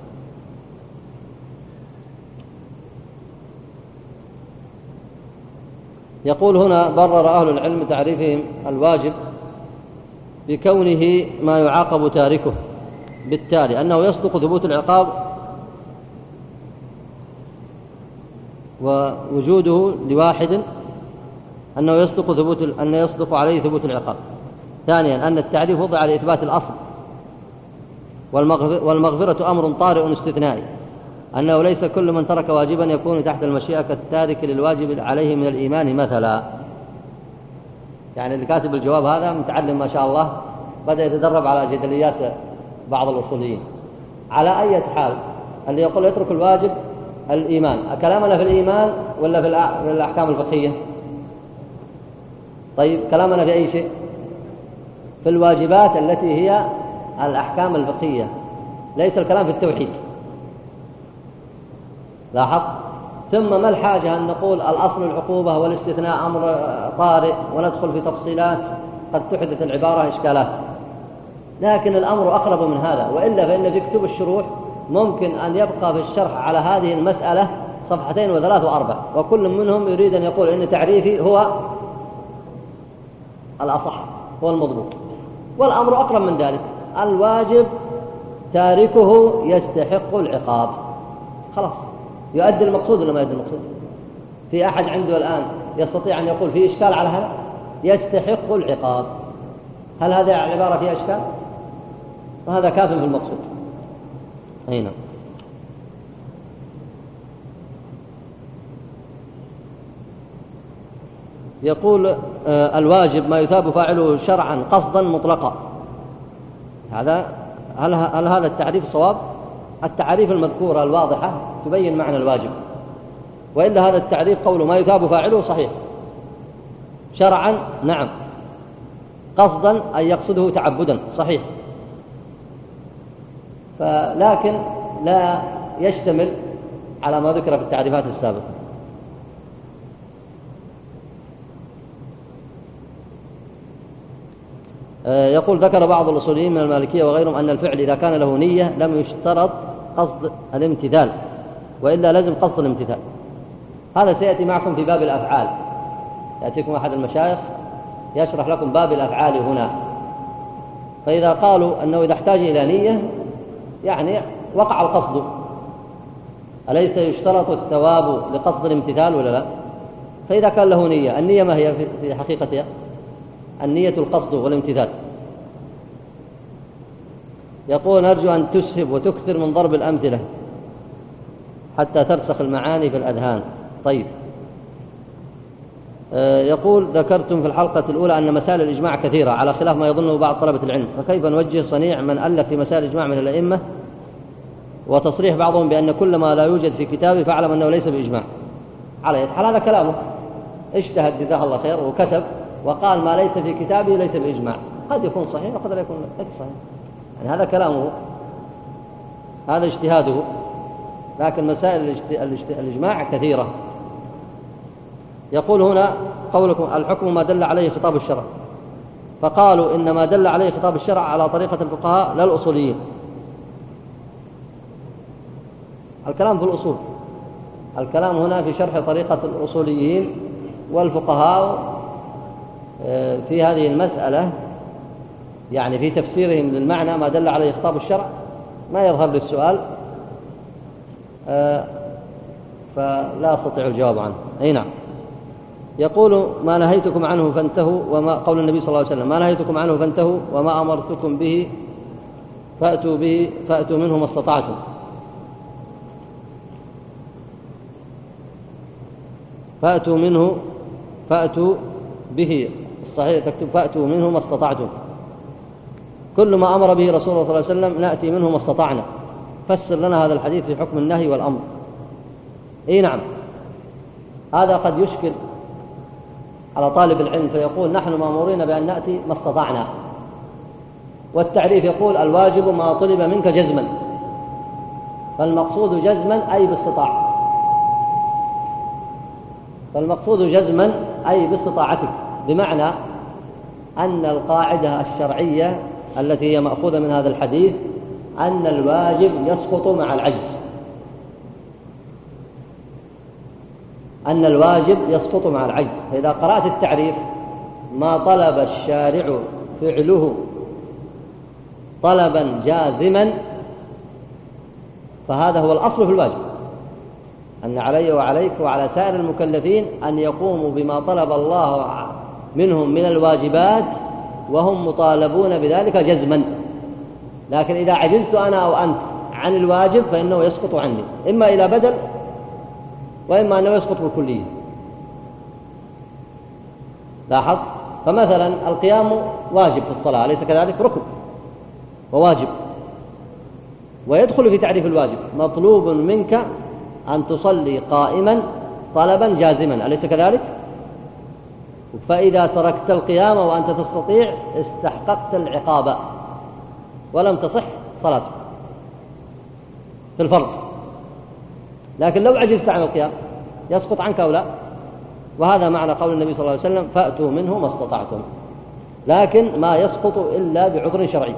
يقول هنا: برر أهل العلم تعريفهم الواجب بكونه ما يعاقب تاركه، بالتالي أنه يصدق ثبوت العقاب ووجوده لواحد، أنه يصدق ثبوت أن يصدق عليه ثبوت العقاب. ثانيا أن التعريف وضع لإثبات الأصل، والمغفرة أمر طارئ استثنائي، أنه ليس كل من ترك واجبا يكون تحت المشيئة كالتارك للواجب عليه من الإيمان مثلا. يعني اللي كاتب الجواب هذا متعلم ما شاء الله، بدأ يتدرب على جدليات بعض الأصوليين. على أي حال اللي يقول يترك الواجب الإيمان، كلامنا في الإيمان ولا في الأحكام الفقهية؟ طيب كلامنا في أي شيء؟ في الواجبات التي هي الأحكام الفقهية، ليس الكلام في التوحيد. لاحظ. ثم ما الحاجة أن نقول الأصل العقوبة والاستثناء أمر طارئ وندخل في تفصيلات قد تحدث العبارة إشكالات؟ لكن الأمر أقرب من هذا، وإلا فإن في كتب الشروح ممكن أن يبقى في الشرح على هذه المسألة صفحتين وثلاث وأربع، وكل منهم يريد أن يقول إن تعريفي هو الأصح، هو المضبوط. والأمر أقرب من ذلك. الواجب تاركه يستحق العقاب، خلاص، يؤدي المقصود ولا ما يؤدي المقصود؟ في أحد عنده الآن يستطيع أن يقول في إشكال على هذا؟ يستحق العقاب. هل هذا العبارة فيها إشكال؟ وهذا كاف في المقصود. هنا يقول الواجب ما يثاب فاعله شرعا قصدا مطلقا. هذا هل, هل هذا التعريف صواب؟ التعريف المذكورة الواضحة تبين معنى الواجب، وإلا هذا التعريف قوله ما يثاب فاعله صحيح. شرعا نعم، قصدا أن يقصده تعبدا صحيح، فلكن لا يشتمل على ما ذكر في التعريفات السابقة. يقول ذكر بعض الأصوليين من المالكية وغيرهم أن الفعل إذا كان له نية لم يشترط قصد الامتثال، وإلا لازم قصد الامتثال. هذا سيأتي معكم في باب الأفعال، يأتيكم أحد المشايخ يشرح لكم باب الأفعال هنا. فإذا قالوا أنه إذا احتاج إلى نية يعني وقع القصد، أليس يشترط الثواب لقصد الامتثال ولا لا؟ فإذا كان له نية، النية ما هي في حقيقتها؟ النية القصد والامتثال. يقول نرجو أن تسهب وتكثر من ضرب الأمثلة حتى ترسخ المعاني في الأذهان. طيب، يقول ذكرتم في الحلقة الأولى أن مسائل الإجماع كثيرة على خلاف ما يظنه بعض طلبة العلم، فكيف نوجه صنيع من ألف في مسائل الإجماع من الأئمة وتصريح بعضهم بأن كل ما لا يوجد في كتابه فاعلم أنه ليس بإجماع؟ على يد حال هذا كلامه، اجتهد جزاه الله خير وكتب وقال ما ليس في كتابه ليس بإجماع، قد يكون صحيح وقد لا يكون ليس صحيح، يعني هذا كلامه، هذا اجتهاده، لكن مسائل الإجماع كثيرة. يقول هنا قولكم الحكم ما دل عليه خطاب الشرع، فقالوا إن ما دل عليه خطاب الشرع على طريقة الفقهاء لا الأصوليين. الكلام في الأصول، الكلام هنا في شرح طريقة الأصوليين والفقهاء في هذه المسألة، يعني في تفسيرهم للمعنى ما دل عليه خطاب الشرع ما يظهر للسؤال، فلا أستطيع الجواب عنه. أي نعم. يقول ما نهيتكم عنه فانتهوا، وما قول النبي صلى الله عليه وسلم ما نهيتكم عنه فانتهوا وما أمرتكم به فأتوا به فأتوا منه ما استطعتم. فأتوا منه فأتوا به، الصحيح تكتب فأتوا منه ما استطعتم. كل ما أمر به رسول الله صلى الله عليه وسلم نأتي منه ما استطعنا. فسر لنا هذا الحديث في حكم النهي والأمر. إيه نعم، هذا قد يشكل على طالب العلم فيقول نحن مأمورين بأن نأتي ما استطعنا، والتعريف يقول الواجب ما طلب منك جزما، فالمقصود جزما أي باستطاعة، فالمقصود جزما أي باستطاعتك، بمعنى أن القاعدة الشرعية التي هي مأخوذة من هذا الحديث أن الواجب يسقط مع العجز، أن الواجب يسقط مع العجز. فإذا قرأت التعريف ما طلب الشارع فعله طلبا جازما فهذا هو الأصل في الواجب، أن علي وعليك وعلى سائر المكلفين أن يقوموا بما طلب الله منهم من الواجبات وهم مطالبون بذلك جزما. لكن إذا عجزت أنا أو أنت عن الواجب فإنه يسقط عني، إما إلى بدل وإما أنه يسقط بالكلية. لاحظ، فمثلا القيام واجب في الصلاة أليس كذلك؟ ركن وواجب، ويدخل في تعريف الواجب مطلوب منك أن تصلي قائما طلبا جازما أليس كذلك؟ فإذا تركت القيام وأنت تستطيع استحققت العقاب ولم تصح صلاتك في الفرض. لكن لو عجزت عن القيام يسقط عنك أو لا؟ وهذا معنى قول النبي صلى الله عليه وسلم فأتوا منه ما استطعتم، لكن ما يسقط إلا بعذر شرعي.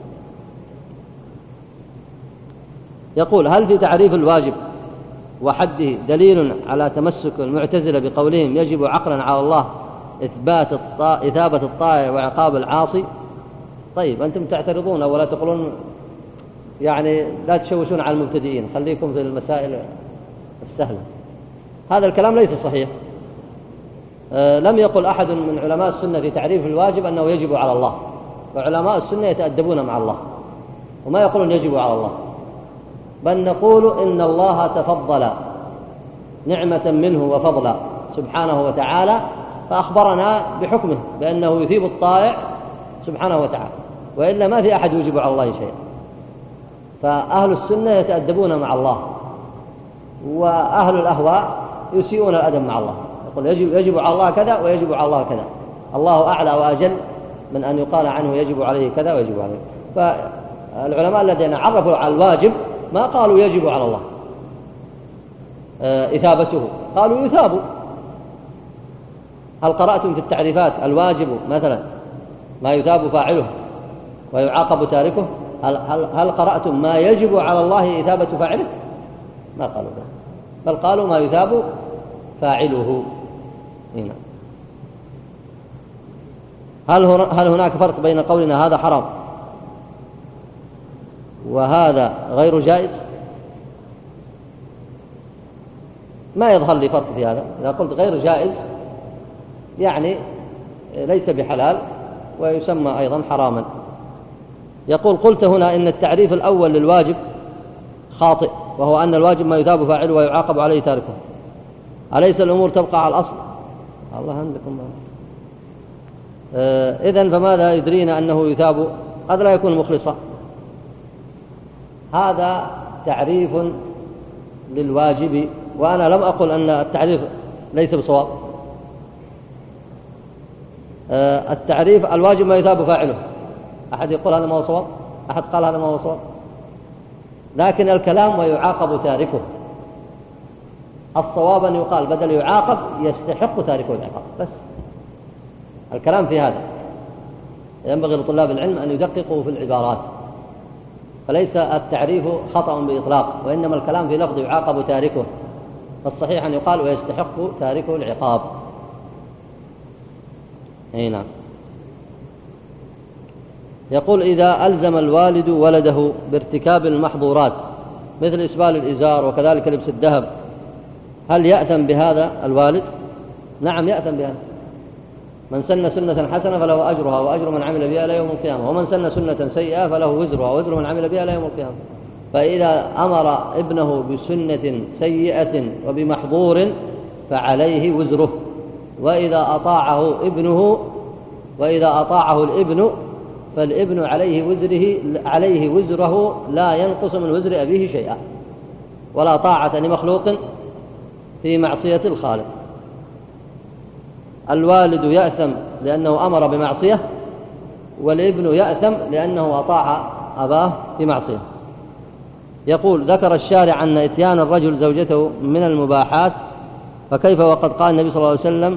يقول هل في تعريف الواجب وحده دليل على تمسك المعتزلة بقولهم يجب عقلا على الله إثبات الطاعة إثابة الطائع وعقاب العاصي؟ طيب أنتم تعترضون ولا تقولون، يعني لا تشوشون على المبتدئين، خليكم في المسائل السهلة. هذا الكلام ليس صحيح. أه لم يقل أحد من علماء السنة في تعريف الواجب أنه يجب على الله، وعلماء السنة يتأدبون مع الله وما يقولون يجب على الله، بل نقول إن الله تفضل نعمة منه وفضلا سبحانه وتعالى، فأخبرنا بحكمه بأنه يثيب الطائع سبحانه وتعالى، وإلا ما في أحد يجب على الله شيئا. فأهل السنة يتأدبون مع الله، وأهل الأهواء يسيئون الأدب مع الله، يقول يجب, يجب على الله كذا ويجب على الله كذا، الله أعلى وأجل من أن يقال عنه يجب عليه كذا ويجب عليه. فالعلماء الذين عرفوا على الواجب ما قالوا يجب على الله، إثابته؟ قالوا يثاب. هل قرأتم في التعريفات الواجب مثلا ما يثاب فاعله ويعاقب تاركه؟ هل, هل, هل قرأتم ما يجب على الله إثابة فاعله؟ ما قالوا ذلك، بل قالوا ما يثاب فاعله. هنا هل, هل هناك فرق بين قولنا هذا حرام وهذا غير جائز؟ ما يظهر لي فرق في هذا. إذا قلت غير جائز يعني ليس بحلال ويسمى أيضا حراما. يقول قلت هنا إن التعريف الأول للواجب خاطئ، وهو أن الواجب ما يثاب فاعله ويعاقب عليه تاركه. أليس الأمور تبقى على الأصل؟ الله عندكم آه إذن فماذا يدرينا أنه يثاب؟ قد لا يكون مخلصا. هذا تعريف للواجب، وأنا لم أقل أن التعريف ليس بصواب. آه التعريف الواجب ما يثاب فاعله، أحد يقول هذا ما هو صواب؟ أحد قال هذا ما هو صواب؟ لكن الكلام ويعاقب تاركه، الصواب أن يقال بدل يعاقب يستحق تاركه العقاب. بس الكلام في هذا. ينبغي لطلاب العلم أن يدققوا في العبارات، فليس التعريف خطأ بإطلاق، وإنما الكلام في لفظ يعاقب تاركه، فالصحيح أن يقال ويستحق تاركه العقاب. هنا يقول إذا ألزم الوالد ولده بارتكاب المحظورات مثل إسبال الإزار وكذلك لبس الذهب، هل يأثم بهذا الوالد؟ نعم يأثم بهذا. من سن سنة حسنة فله أجرها وأجر من عمل بها إلى يوم القيامة، ومن سن سنة سيئة فله وزرها ووزر من عمل بها إلى يوم القيامة. فإذا أمر ابنه بسنة سيئة وبمحظور فعليه وزره، وإذا أطاعه ابنه وإذا أطاعه الابن فالابن عليه وزره عليه وزره لا ينقص من وزر أبيه شيئا، ولا طاعة لمخلوق في معصية الخالق. الوالد يأثم لأنه أمر بمعصية، والابن يأثم لأنه أطاع أباه في معصية. يقول ذكر الشارع أن إتيان الرجل زوجته من المباحات، فكيف وقد قال النبي صلى الله عليه وسلم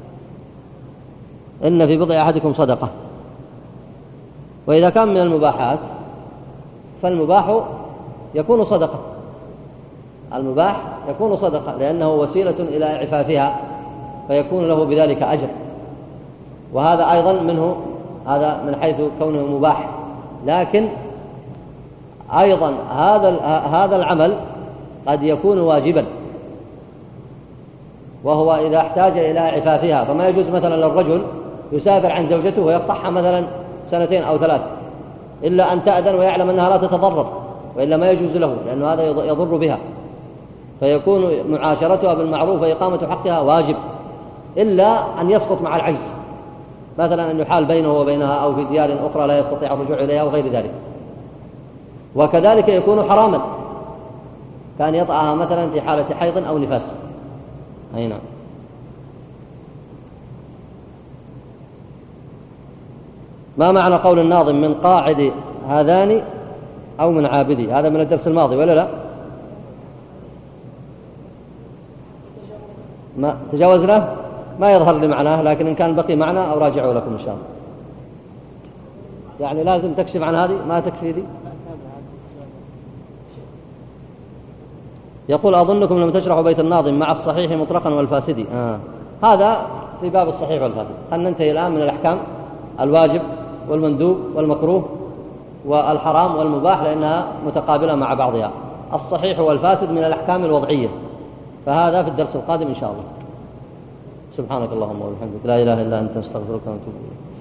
إن في بضع أحدكم صدقة؟ وإذا كان من المباحات فالمباح يكون صدقة، المباح يكون صدقة لأنه وسيلة إلى عفافها، فيكون له بذلك أجر. وهذا أيضا منه، هذا من حيث كونه مباح. لكن أيضا هذا هذا العمل قد يكون واجبا، وهو إذا احتاج إلى عفافها. فما يجوز مثلا للرجل يسافر عن زوجته ويقطعها مثلا سنتين أو ثلاث إلا أن تأذن ويعلم أنها لا تتضرر، وإلا ما يجوز له، لأن هذا يضر بها. فيكون معاشرتها بالمعروف وإقامة حقها واجب، إلا أن يسقط مع العجز، مثلا أن يحال بينه وبينها أو في ديار أخرى لا يستطيع الرجوع إليها وغير ذلك. وكذلك يكون حراما، كان يطأها مثلا في حالة حيض أو نفاس. أي نعم. ما معنى قول الناظم من قاعد هذان أو من عابدي؟ هذا من الدرس الماضي ولا لا؟ ما تجاوزنا؟ ما يظهر لي معناه، لكن إن كان بقي معنى أو راجعوا لكم إن شاء الله. يعني لازم تكشف عن هذه، ما تكفي دي. يقول أظنكم لم تشرحوا بيت الناظم مع الصحيح مطلقا والفاسد. آه. هذا في باب الصحيح والفاسد. خلنا ننتهي الآن من الأحكام: الواجب والمندوب والمكروه والحرام والمباح، لأنها متقابلة مع بعضها. الصحيح والفاسد من الأحكام الوضعية، فهذا في الدرس القادم إن شاء الله. سبحانك اللهم وبحمدك، لا إله إلا أنت، استغفرك ونتوب إليك.